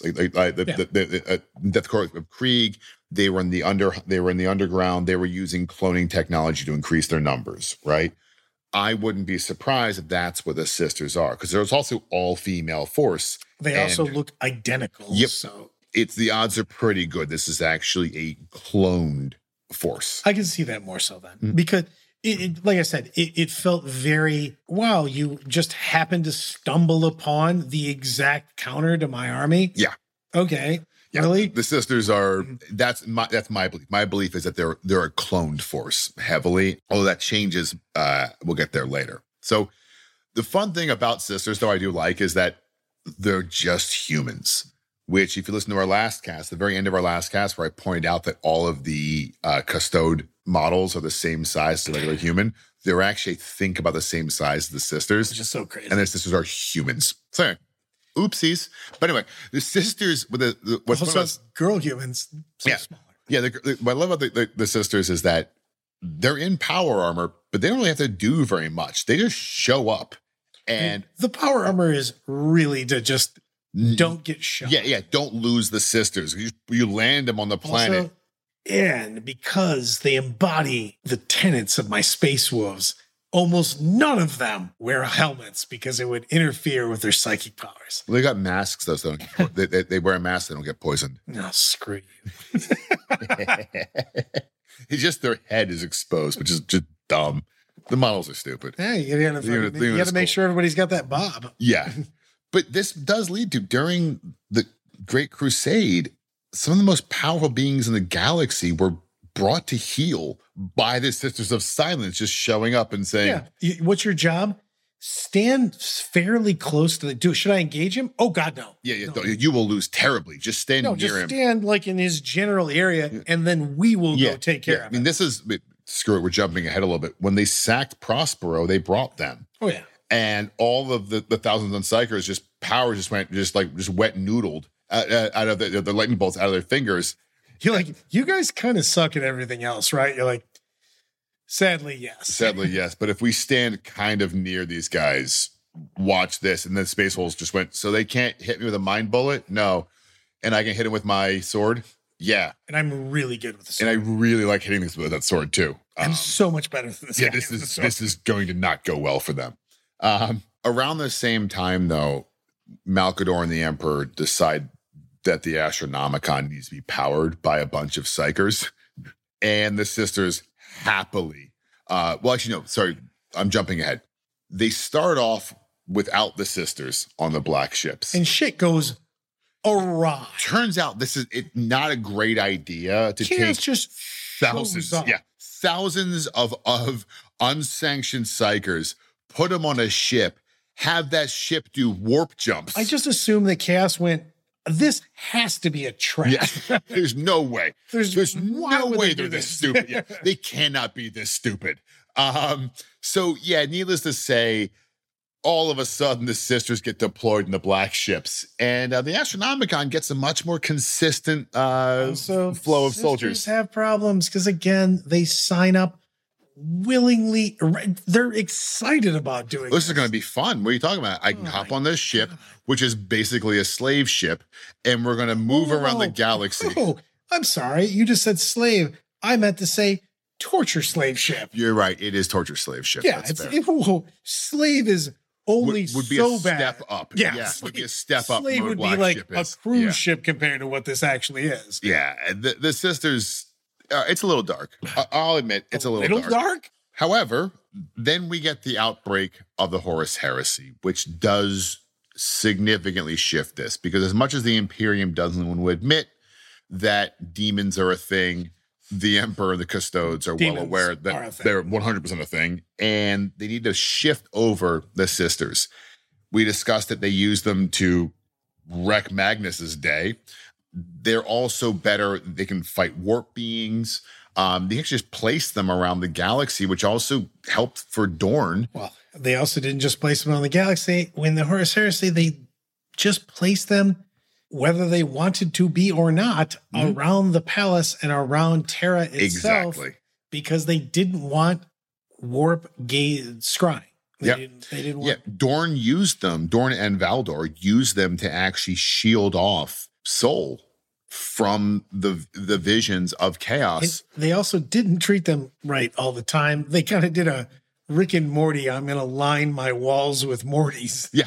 the Death Corps of Krieg. They were in the underground. They were using cloning technology to increase their numbers, right? I wouldn't be surprised if that's what the sisters are, because there's also all-female force. They also look identical. Yep. So the odds are pretty good. This is actually a cloned force. I can see that more so then, because like I said, it felt very, wow, you just happened to stumble upon the exact counter to my army. Yeah. Okay. Yeah. Really? The sisters are, that's my belief. My belief is that they're a cloned force heavily, although that changes. We'll get there later. So the fun thing about sisters, though, I do like, is that they're just humans, which, if you listen to our last cast, the very end of our last cast, where I pointed out that all of the custode models are the same size as a regular human, they're actually, think about the same size as the sisters. It's just so crazy. And the sisters are humans. So oopsies. But anyway, the sisters with what's also girl humans. So smaller. Yeah. What I love about the sisters is that they're in power armor, but they don't really have to do very much. They just show up, and the power armor is really to just don't get shot. Yeah. Don't lose the sisters. You land them on the planet. Also, and because they embody the tenets of my space wolves, almost none of them wear helmets because it would interfere with their psychic powers. Well, they got masks, though. So they wear a mask, they don't get poisoned. No, screw you. It's just their head is exposed, which is just dumb. The models are stupid. Hey, you gotta make sure everybody's got that bob. Yeah. But this does lead to, during the Great Crusade, some of the most powerful beings in the galaxy were brought to heel by the Sisters of Silence just showing up and saying, what's your job? Stand fairly close to the dude. Should I engage him? Oh, God, no. No. You will lose terribly. Just stand near him. Just stand like in his general area, and then we will go take care of him. I mean, this is, screw it, we're jumping ahead a little bit. When they sacked Prospero, they brought them. Oh, yeah. And all of the thousands of Psychers, power just went wet noodled out of the lightning bolts out of their fingers. You're like, you guys kind of suck at everything else, right? You're like, sadly, yes. Sadly, yes. But if we stand kind of near these guys, watch this. And then Space Wolves just went, so they can't hit me with a mind bullet? No. And I can hit him with my sword? Yeah. And I'm really good with the sword. And I really like hitting this with that sword too. I'm so much better than this guy. This is going to not go well for them. Around the same time, though, Malcador and the Emperor decide that the Astronomicon needs to be powered by a bunch of Psychers. And the Sisters happily, I'm jumping ahead. They start off without the Sisters on the black ships. And shit goes awry. Turns out this is not a great idea to take just thousands of unsanctioned Psychers, put them on a ship, have that ship do warp jumps. I just assume that Chaos went, this has to be a trap. Yeah. There's no way. There's no way they're this stupid. Yeah. They cannot be this stupid. So needless to say, all of a sudden the Sisters get deployed in the black ships, and the Astronomicon gets a much more consistent flow of soldiers. Have problems because, again, they sign up willingly. They're excited about doing this. Is going to be fun. What are you talking about? I can hop on this ship, which is basically a slave ship, and we're going to move around the galaxy. Oh, I'm sorry. You just said slave. I meant to say torture slave ship. You're right. It is torture slave ship. Yeah. Slave is only would be so a bad. Step up. Yeah. Would be a step up. Slave would be like a cruise ship compared to what this actually is. Yeah. The Sisters, it's a little dark. I'll admit it's a little dark. However, then we get the outbreak of the Horus Heresy, which does significantly shift this, because as much as the Imperium doesn't want to admit that demons are a thing, the Emperor and the Custodes are well aware that they're 100% a thing, and they need to shift over the Sisters. We discussed that they use them to wreck Magnus's day. They're also better. They can fight warp beings. They actually just place them around the galaxy, which also helped for Dorn. Well, they also didn't just place them on the galaxy. When the Horus Heresy, they just placed them, whether they wanted to be or not, around the palace and around Terra itself. Exactly. Because they didn't want warp scrying. They didn't want. Dorn used them. Dorn and Valdor used them to actually shield off Sol from the visions of chaos. And they also didn't treat them right all the time. They kind of did a Rick and Morty, I'm going to line my walls with Mortys. Yeah.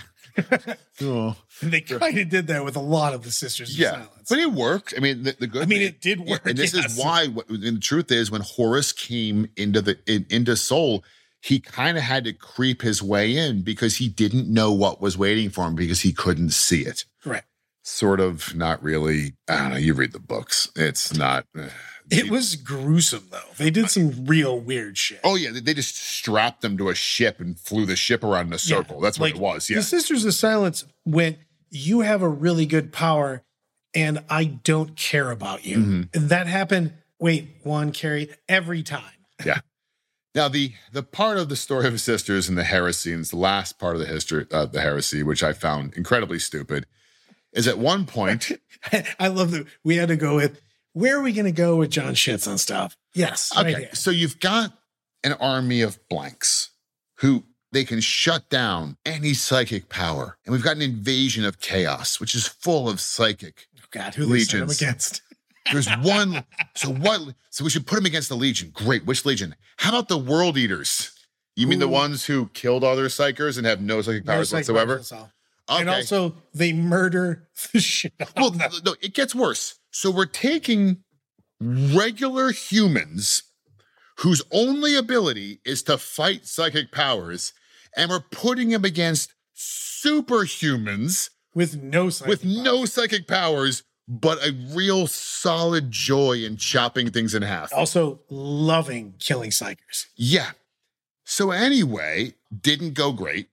And they kind of did that with a lot of the Sisters of Silence. But it worked. I mean, the good thing, it did work. Yeah, and this is why, and the truth is, when Horus came into Sol, he kind of had to creep his way in because he didn't know what was waiting for him because he couldn't see it. Right. Sort of, not really. I don't know. You read the books. It's not. It was gruesome, though. They did some real weird shit. Oh, yeah. They just strapped them to a ship and flew the ship around in a circle. That's what it was. Yeah. The Sisters of Silence went, you have a really good power, and I don't care about you. Mm-hmm. And that happened, Carrie, every time. Yeah. Now, the part of the story of the Sisters and the heresy, and it's the last part of the history of the heresy, which I found incredibly stupid, is at one point. I love that we had to go with, where are we going to go with John shits on stuff? Yes. Okay. Right, so you've got an army of blanks who they can shut down any psychic power. And we've got an invasion of chaos, which is full of psychic who they sent them against? There's one. So we should put them against the Legion. Great. Which Legion? How about the World Eaters? You mean the ones who killed other psychers and have no psychic powers whatsoever? Okay. And also, they murder the shit out of them. No, it gets worse. So we're taking regular humans whose only ability is to fight psychic powers, and we're putting him against superhumans with no psychic powers, but a real solid joy in chopping things in half. Also loving killing psychers. Yeah. So anyway, didn't go great.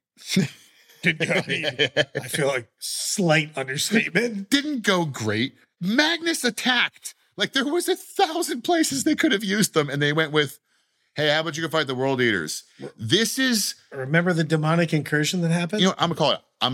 I feel like slight understatement. Didn't go great. Magnus attacked. Like there was 1,000 places they could have used them, and they went with, hey, how about you go fight the World Eaters? This is... Remember the demonic incursion that happened? You know, I'm going to call it. I'm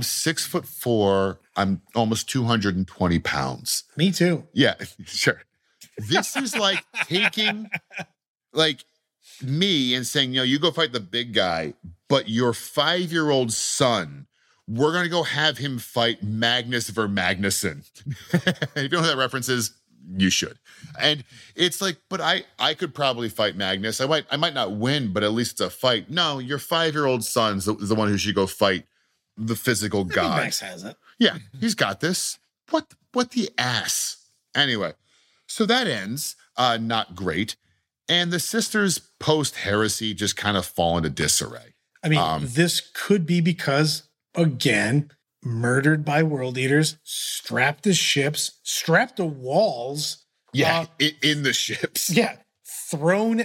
6'4". I'm almost 220 pounds. Me too. Yeah, sure. This is like taking like me and saying, you know, you go fight the big guy, but your 5-year-old son, we're going to go have him fight Magnus Vermagnuson. If you know who that reference is, you should. And it's like, but I could probably fight Magnus. I might not win, but at least it's a fight. No, your 5-year-old son's the one who should go fight the physical god. Max has it. Yeah, he's got this. What the ass? Anyway, so that ends not great. And the sisters post-heresy just kind of fall into disarray. I mean, this could be because, again, murdered by World Eaters, strapped to ships, strapped to walls. Yeah, in the ships. Yeah, thrown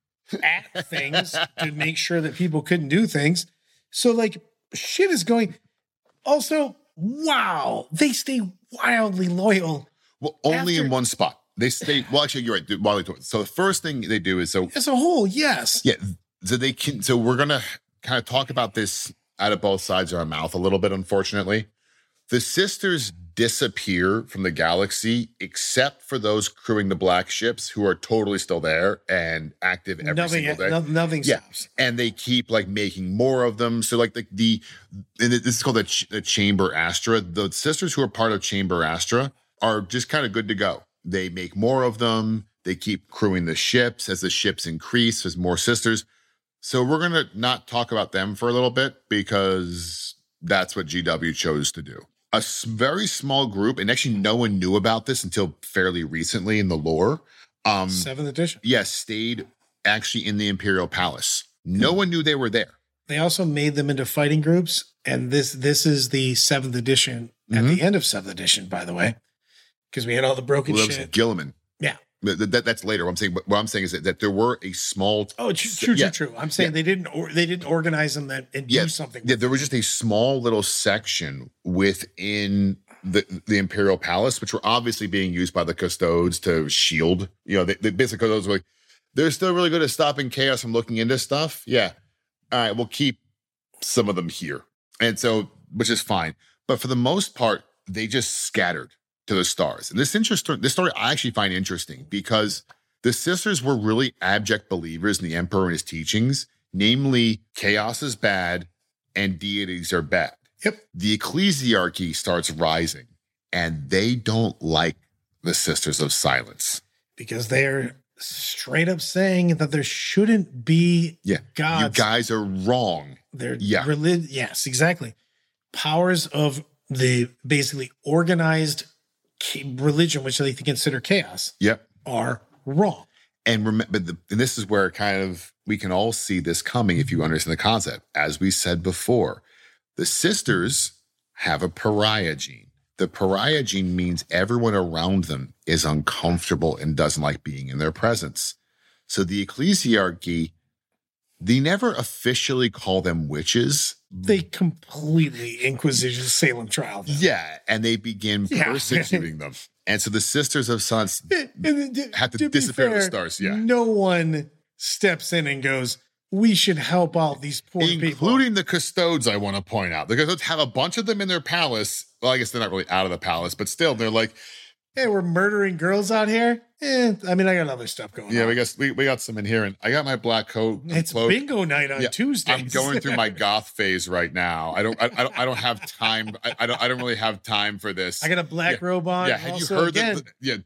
at things to make sure that people couldn't do things. So, like, shit is going. Also, wow, they stay wildly loyal. Well, only in one spot. They stay. Well, actually, you're right. Wildly. So the first thing they do is as a whole, yes. Yeah. So they can. So we're gonna kind of talk about this out of both sides of our mouth a little bit. Unfortunately, the sisters disappear from the galaxy, except for those crewing the black ships who are totally still there and active every single day. Nothing stops. And they keep like making more of them. So like and this is called the Chamber Astra. The sisters who are part of Chamber Astra are just kind of good to go. They make more of them. They keep crewing the ships. As the ships increase, there's more sisters. So we're going to not talk about them for a little bit because that's what GW chose to do. A very small group, and actually no one knew about this until fairly recently in the lore. 7th edition. Yes, stayed actually in the Imperial Palace. No one knew they were there. They also made them into fighting groups, and this is the 7th edition. At the end of 7th edition, by the way, because we had all the broken shit. Gilliman. Yeah. That's later. What I'm saying is that there were a small. Oh, true. I'm saying they didn't organize them and do something. Yeah, there was just a small little section within the Imperial Palace, which were obviously being used by the Custodes to shield. You know, they basically those were like, they're still really good at stopping chaos from looking into stuff. Yeah, all right, we'll keep some of them here, and so which is fine. But for the most part, they just scattered to the stars. And this story I actually find interesting because the sisters were really abject believers in the Emperor and his teachings, namely chaos is bad and deities are bad. Yep. The ecclesiarchy starts rising and they don't like the Sisters of Silence. Because they're straight up saying that there shouldn't be gods. You guys are wrong. They're yes, exactly. Powers of the basically organized religion, which they consider chaos, are wrong. And remember, and this is where kind of we can all see this coming if you understand the concept. As we said before, the sisters have a pariah gene. The pariah gene means everyone around them is uncomfortable and doesn't like being in their presence. So the ecclesiarchy, they never officially call them witches. They completely Inquisition Salem trial them. Yeah, and they begin persecuting them. And so the Sisters of Silence have to disappear to the stars. Yeah, no one steps in and goes, we should help out these poor people. Including the Custodes, I want to point out. The Custodes have a bunch of them in their palace. Well, I guess they're not really out of the palace, but still, they're like, hey, we're murdering girls out here. I mean, I got other stuff going on. Yeah, we got some in here, and I got my black coat. It's bingo night on Tuesdays. I'm going through my goth phase right now. I don't have time. I don't really have time for this. I got a black robe on. Yeah, have you heard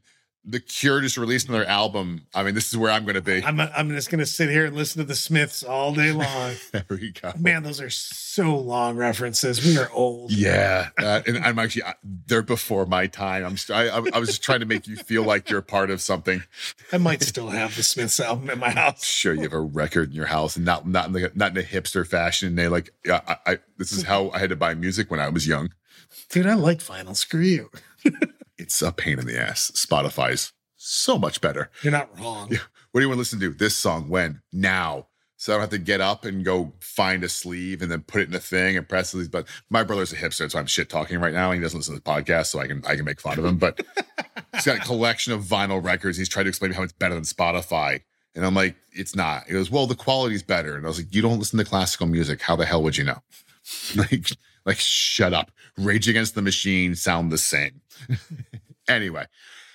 The Cure just released another album. I mean, this is where I'm going to be. I'm just going to sit here and listen to the Smiths all day long. There we go. Man, those are so long references. We are old. Yeah. And I'm actually, they're before my time. I was just trying to make you feel like you're part of something. I might still have the Smiths album in my house. Sure, you have a record in your house, and not in a hipster fashion. They like, this is how I had to buy music when I was young. Dude, I like vinyl. Screw you. It's a pain in the ass. Spotify's so much better. You're not wrong. Yeah. What do you want to listen to? This song, when? Now. So I don't have to get up and go find a sleeve and then put it in a thing and press these. But my brother's a hipster, so I'm shit talking right now. He doesn't listen to the podcast, so I can make fun of him. But he's got a collection of vinyl records. He's tried to explain how it's better than Spotify. And I'm like, it's not. He goes, well, the quality's better. And I was like, you don't listen to classical music. How the hell would you know? like, shut up. Rage Against the Machine sound the same. Anyway,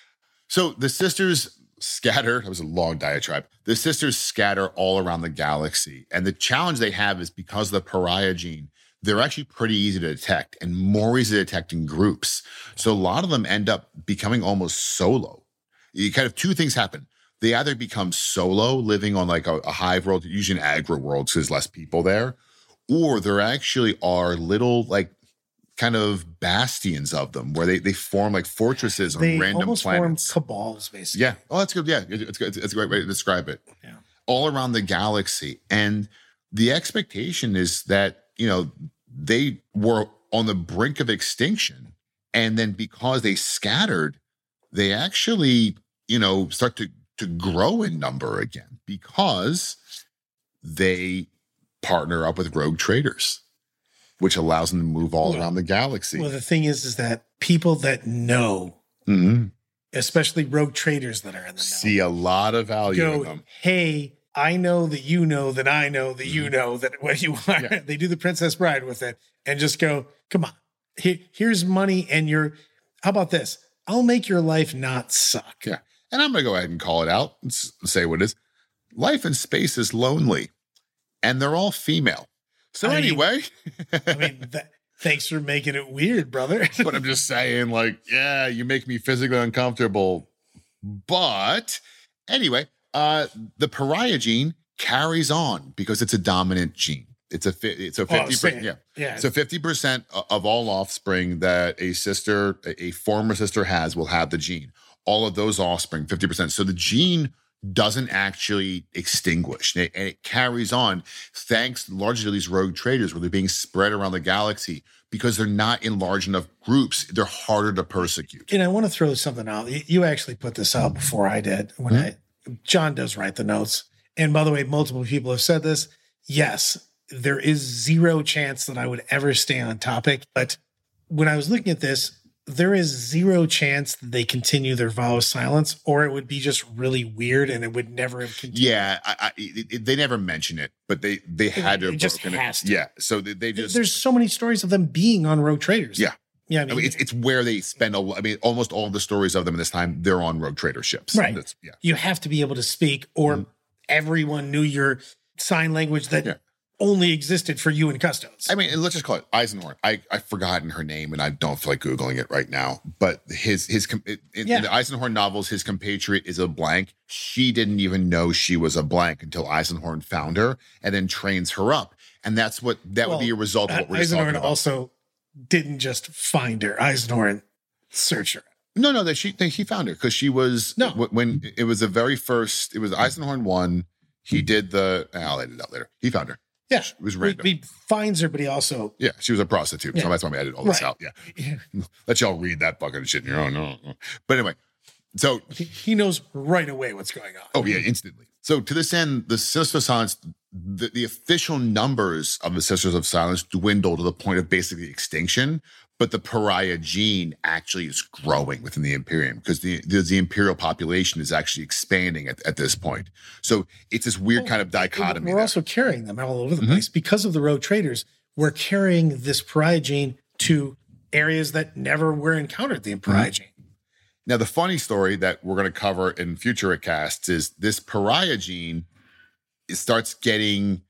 so the sisters scatter. That was a long diatribe. The sisters scatter all around the galaxy. And the challenge they have is because of the pariah gene, they're actually pretty easy to detect and more easy to detect in groups. So a lot of them end up becoming almost solo. You kind of two things happen. They either become solo, living on like a hive world, usually an agro world, because there's less people there, or there actually are little like kind of bastions of them where they form like fortresses on random almost planets. Form cabals, basically. Yeah. Oh, that's good. Yeah. It's good. It's a great way to describe it. Yeah. All around the galaxy. And the expectation is that, they were on the brink of extinction. And then because they scattered, they actually, start to grow in number again because they partner up with rogue traders, which allows them to move all around the galaxy. Well, the thing is that people that know, especially rogue traders that are in the know, see a lot of value in them. Hey, I know that you know that I know that you know that what you are. Yeah. They do the Princess Bride with it and just go, come on, here's money and how about this? I'll make your life not suck. Yeah. And I'm going to go ahead and call it out and say what it is. Life in space is lonely and they're all female. So anyway. Thanks for making it weird, brother. But I'm just saying, you make me physically uncomfortable. But anyway, the pariah gene carries on because it's a dominant gene. It's a 50%. Yeah. So 50% of all offspring that a former sister has will have the gene. All of those offspring, 50%. So the gene doesn't actually extinguish, and it carries on thanks largely to these rogue traders where they're being spread around the galaxy because they're not in large enough groups. They're harder to persecute. And I want to throw something out. You actually put this out before I did. John does write the notes. And by the way, multiple people have said this. Yes, there is zero chance that I would ever stay on topic. But when I was looking at this, there is zero chance that they continue their vow of silence, or it would be just really weird and it would never have continued. Yeah, they never mention it, but they had to have just broken has to. Yeah, so they just. There's so many stories of them being on rogue traders. Yeah. Yeah, it's where they spend almost all of the stories of them in this time, they're on rogue trader ships. Right. You have to be able to speak, or everyone knew your sign language that only existed for you and Custodes. Let's just call it Eisenhorn. I've forgotten her name and I don't feel like Googling it right now. But in the Eisenhorn novels, his compatriot is a blank. She didn't even know she was a blank until Eisenhorn found her and then trains her up. And that would be a result of what we're just talking about. Eisenhorn also didn't just find her. Eisenhorn searched her. No, he found her because she was when it was the very first. It was Eisenhorn 1. He did I'll edit it out later. He found her. Yeah, it was random. He finds her, but he also she was a prostitute. So that's why we edited all this out. Yeah, let y'all read that fucking shit in your own. No. But anyway, so he knows right away what's going on. Oh yeah, instantly. So to this end, the Sisters of Silence, the official numbers of the Sisters of Silence dwindle to the point of basically extinction. But the pariah gene actually is growing within the Imperium because the Imperial population is actually expanding at this point. So it's this weird kind of dichotomy. We're also carrying them all over the place because of the rogue traders. We're carrying this pariah gene to areas that never were encountered the pariah gene. Now, the funny story that we're going to cover in future casts is this pariah gene starts getting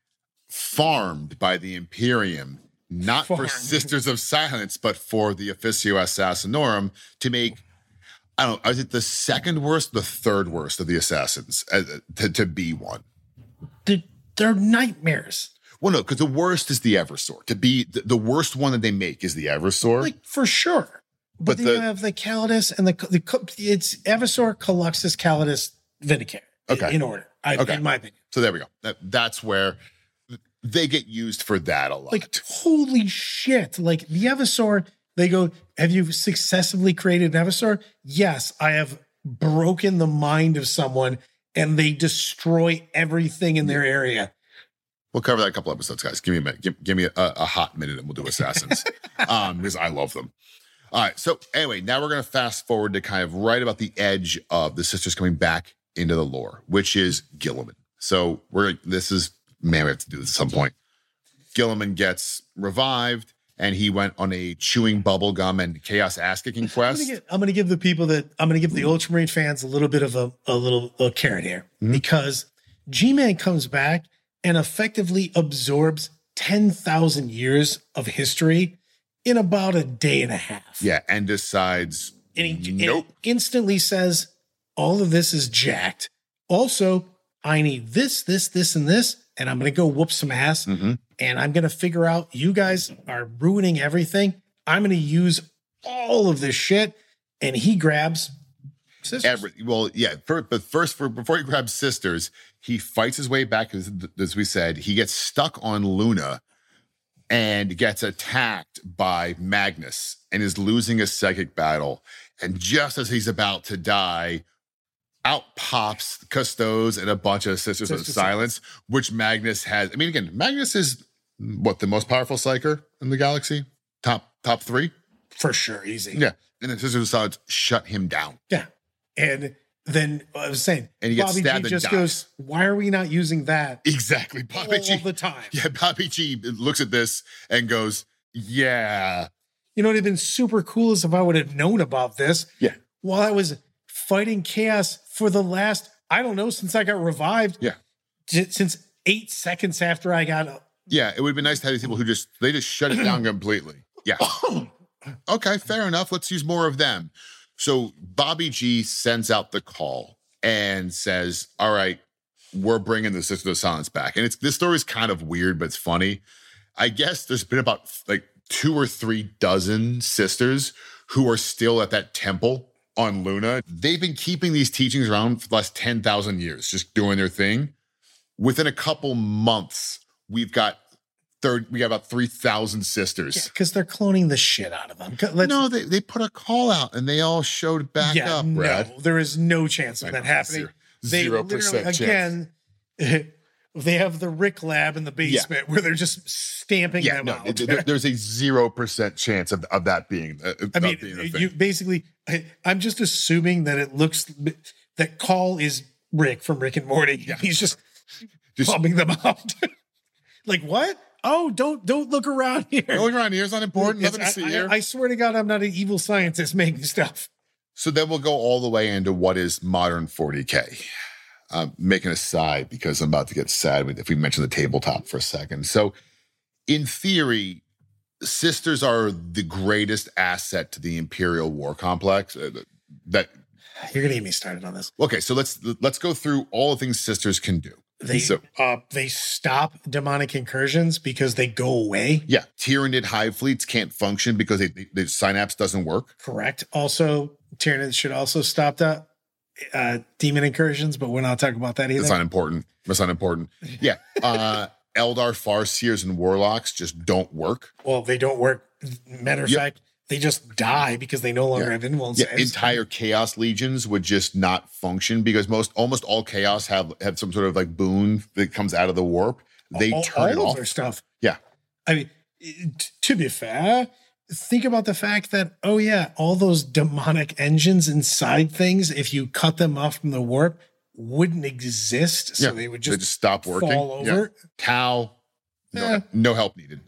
farmed by the Imperium. Not for Sisters of Silence, but for the Officio Assassinorum to make, I don't know, is it the second worst, the third worst of the assassins to be one? They're nightmares. Well, no, because the worst is the Eversor. To be the worst one that they make is the Eversor. Like, for sure. But then you have the Calidus and it's Eversor, Caluxus, Calidus, Vindicator. Okay. In order, in my opinion. So there we go. That's where they get used for that a lot. Like, holy shit. Like, the Eversor, they go, have you successfully created an Eversor? Yes, I have broken the mind of someone and they destroy everything in their area. We'll cover that a couple episodes, guys. Give me a minute. Give me a hot minute and we'll do assassins because I love them. All right. So anyway, now we're going to fast forward to kind of right about the edge of the sisters coming back into the lore, which is Guilliman. So we have to do this at some point. Guilliman gets revived and he went on a chewing bubble gum and chaos ass-kicking quest. I'm going to give the Ultramarine fans a little bit of a little carrot here because G-Man comes back and effectively absorbs 10,000 years of history in about a day and a half. Yeah, and decides, nope. And instantly says, all of this is jacked. Also, I need this, and this, and I'm going to go whoop some ass, and I'm going to figure out you guys are ruining everything. I'm going to use all of this shit, and he grabs sisters. Before he grabs sisters, he fights his way back, as we said. He gets stuck on Luna and gets attacked by Magnus and is losing a psychic battle. And just as he's about to die, out pops Custos and a bunch of Sisters of Silence, which Magnus has. I mean, again, Magnus is the most powerful psyker in the galaxy? Top 3? For sure, easy. Yeah. And the Sisters of Silence shut him down. Yeah. And then I was saying, and he gets Bobby stabbed G just goes, why are we not using that? Exactly. Bobby G. All the time. Yeah, Bobby G looks at this and goes, yeah. You know what would have been super cool is if I would have known about this. Yeah. While I was fighting chaos for the last, I don't know, since I got revived. Yeah. Since 8 seconds after I got up. Yeah, it would have been nice to have these people who just shut it down completely. Yeah. Okay, fair enough. Let's use more of them. So Bobby G sends out the call and says, all right, we're bringing the Sisters of Silence back. And this story is kind of weird, but it's funny. I guess there's been about 2 or 3 dozen sisters who are still at that temple on Luna. They've been keeping these teachings around for the last 10,000 years, just doing their thing. Within a couple months, we got about 3,000 sisters. Yeah, because they're cloning the shit out of them. No, they put a call out and they all showed back up, Brad. No, there is no chance of that happening. 0% chance. Again, they have the Rick lab in the basement where they're just stamping them out. There's a 0% chance of that being a thing. I'm just assuming that it looks, that Call is Rick from Rick and Morty. Yeah. He's just pumping them out. Like, what? Oh, don't look around here. Don't look around here. It's not important. Nothing to see here. I swear to God, I'm not an evil scientist making stuff. So then we'll go all the way into what is modern 40K. Making a side because I'm about to get sad if we mention the tabletop for a second. So in theory, sisters are the greatest asset to the Imperial War complex. That you're gonna get me started on this. Okay, so let's go through all the things sisters can do. They stop demonic incursions because they go away. Yeah, Tyranid hive fleets can't function because the synapse doesn't work. Correct. Also, Tyranid should also stop that demon incursions, but we're not talking about that either. That's not important. Yeah. Eldar Farseers and Warlocks just don't work. Well, they don't work. Matter of fact, they just die because they no longer have influence. Yeah, entire Chaos Legions would just not function because almost all Chaos have some sort of boon that comes out of the warp. They turn it off. Their stuff. Yeah. I mean, to be fair, think about the fact that, all those demonic engines inside things, if you cut them off from the warp, wouldn't exist. So they would just stop working. Fall over. Yeah. Tau, no help needed.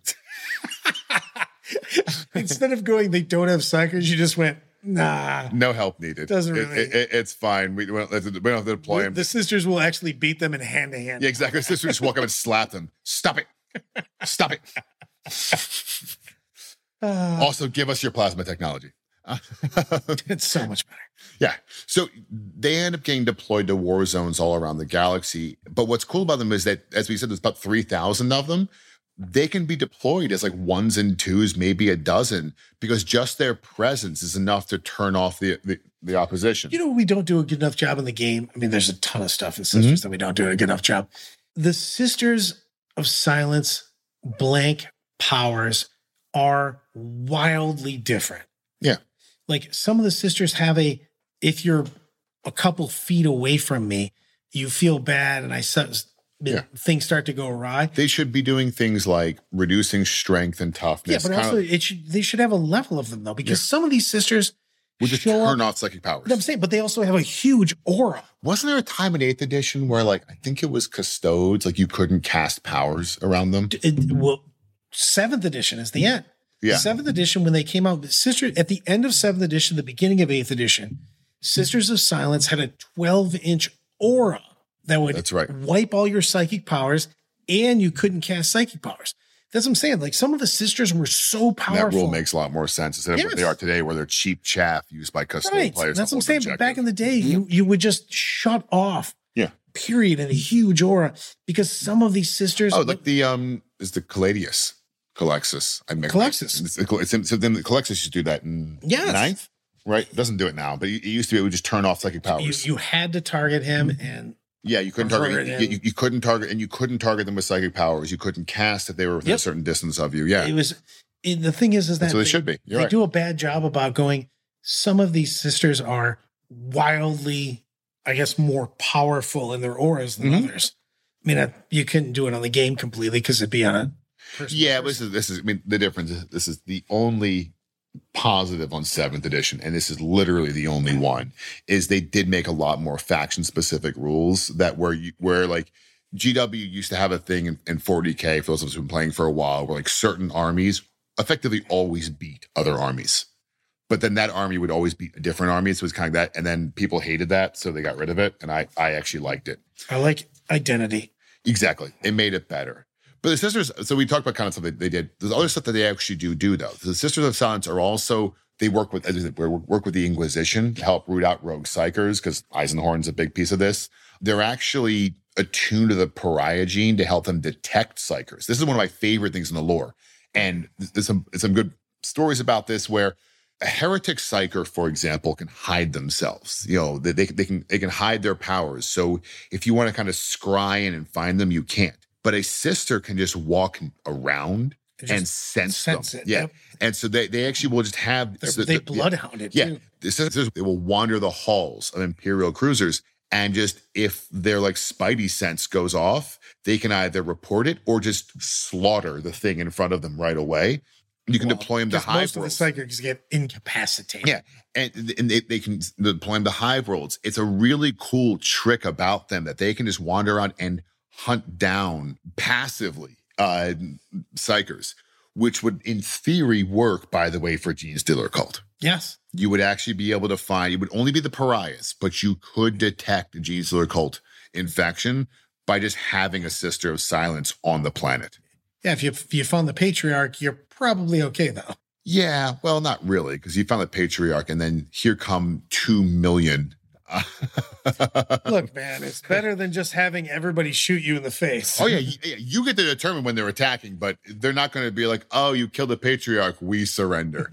Instead of going, they don't have psychers, you just went, nah. No help needed. Doesn't really. It's fine. We don't have to deploy them. The sisters will actually beat them in hand-to-hand. Yeah, exactly. The sisters just walk up and slap them. Stop it. Stop it. Also, give us your plasma technology. It's so much better. Yeah. So they end up getting deployed to war zones all around the galaxy. But what's cool about them is that, as we said, there's about 3,000 of them. They can be deployed as like ones and twos, maybe a dozen, because just their presence is enough to turn off the opposition. You know, we don't do a good enough job in the game. I mean, there's a ton of stuff in Sisters that we don't do a good enough job. The Sisters of Silence blank powers are wildly different. Yeah. Like some of the sisters have if you're a couple feet away from me, you feel bad and things start to go awry. They should be doing things like reducing strength and toughness. Yeah, but also they should have a level of them though, because some of these sisters would just turn off psychic powers. I'm saying, but they also have a huge aura. Wasn't there a time in 8th edition where, like, I think it was custodes, like you couldn't cast powers around them? 7th edition is the end. Yeah. 7th edition, when they came out, at the end of 7th edition, the beginning of 8th edition, Sisters of Silence had a 12-inch aura that would wipe all your psychic powers, and you couldn't cast psychic powers. That's what I'm saying. Like, some of the sisters were so powerful. That rule makes a lot more sense instead of what they are today, where they're cheap chaff used by custodian players. That's what I'm saying. But back in the day, you would just shut off. Yeah. Period. And a huge aura, because some of these sisters. Oh, like is the Caladius. Calexis. So then the Calexis used to do that in 9th, right? It doesn't do it now, but it used to be, it would just turn off psychic powers. You had to target him and. Yeah, you couldn't target him. You couldn't target, and you couldn't target them with psychic powers. You couldn't cast if they were within a certain distance of you. Yeah. The thing is that they should be. They do a bad job about going, some of these sisters are wildly, I guess, more powerful in their auras than others. I mean, you couldn't do it on the game completely because it'd be on a. Yeah, but this is. I mean, the difference is this is the only positive on 7th edition, and this is literally the only one. Is they did make a lot more faction specific rules that where like GW used to have a thing in 40K for those of us who've been playing for a while, where like certain armies effectively always beat other armies, but then that army would always beat a different army. So it was kind of that, and then people hated that, so they got rid of it, and I actually liked it. I like identity. Exactly, it made it better. But the Sisters, so we talked about kind of stuff they did. There's other stuff that they actually do though. The Sisters of Silence are also, they work with the Inquisition to help root out rogue psychers, because Eisenhorn's a big piece of this. They're actually attuned to the pariah gene to help them detect psychers. This is one of my favorite things in the lore. And there's some good stories about this where a heretic psyker, for example, can hide themselves. You know, they can hide their powers. So if you want to kind of scry in and find them, you can't. But a sister can just walk around and sense them. It. Yeah. Yep. And so they actually will just have... They bloodhound it, too. The sisters, they will wander the halls of Imperial cruisers, and just, if their like spidey sense goes off, they can either report it or just slaughter the thing in front of them right away. You can deploy them to hive worlds. Most of the psychics get incapacitated. Yeah. And they can deploy them to hive worlds. It's a really cool trick about them that they can just wander around and hunt down passively psychers, which would in theory work, by the way, for Genestealer Cult. Yes. You would actually be able to find, it would only be the pariahs, but you could detect a Genestealer Cult infection by just having a Sister of Silence on the planet. Yeah, if you found the Patriarch, you're probably okay though. Yeah, well, not really, because you found the Patriarch and then here come 2 million. Look, man, it's better than just having everybody shoot you in the face. Oh, yeah. You get to determine when they're attacking, but they're not going to be like, oh, you killed the Patriarch, we surrender.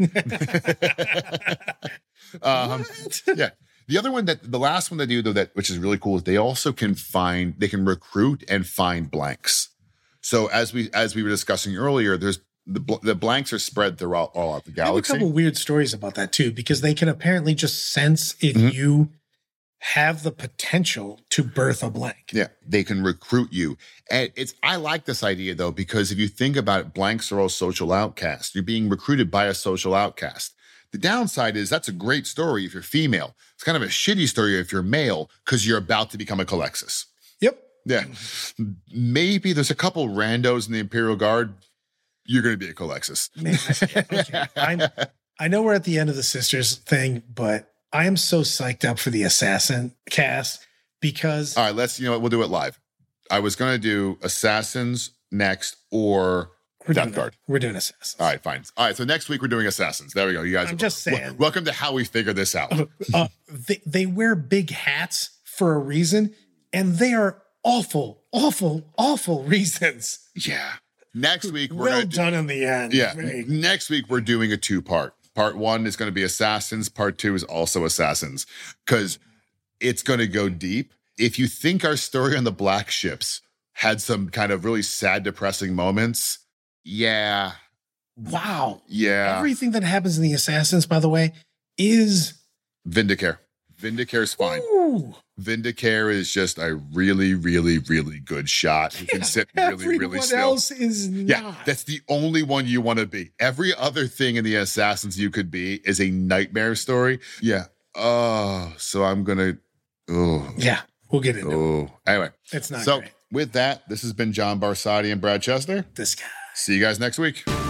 Yeah. The other one the last one they do, though, which is really cool, is they also can recruit and find blanks. So as we were discussing earlier, there's the blanks are spread throughout all out the galaxy. I have a couple weird stories about that too, because they can apparently just sense if you have the potential to birth a blank. Yeah, they can recruit you. And I like this idea though, because if you think about it, blanks are all social outcasts. You're being recruited by a social outcast. The downside is that's a great story if you're female. It's kind of a shitty story if you're male, because you're about to become a Calexis. Yep. Yeah. Maybe there's a couple randos in the Imperial Guard. You're going to be a Calexis. Okay. I know we're at the end of the Sisters thing, but I am so psyched up for the Assassin cast because... All right, we'll do it live. I was going to do Assassins next or Death Guard. We're doing Assassins. All right, fine. All right, so next week we're doing Assassins. There we go. You guys. I'm just saying. Welcome to how we figure this out. They wear big hats for a reason, and they are awful, awful, awful reasons. Yeah. Next week we're well done in the end. Yeah. Next week we're doing a 2-part. Part 1 is going to be Assassins. Part 2 is also Assassins, because it's going to go deep. If you think our story on the Black Ships had some kind of really sad, depressing moments, yeah. Wow. Yeah. Everything that happens in the Assassins, by the way, is Vindicare. Vindicare's fine. Ooh. Vindicare is just a really, really, really good shot. You can sit really, really still. Everyone else is not. Yeah, that's the only one you want to be. Every other thing in the Assassins you could be is a nightmare story. Yeah. Oh, so I'm going to... Oh. Yeah, we'll get into it. Anyway. It's not so, great. With that, this has been John Barsati and Brad Chester. This guy. See you guys next week.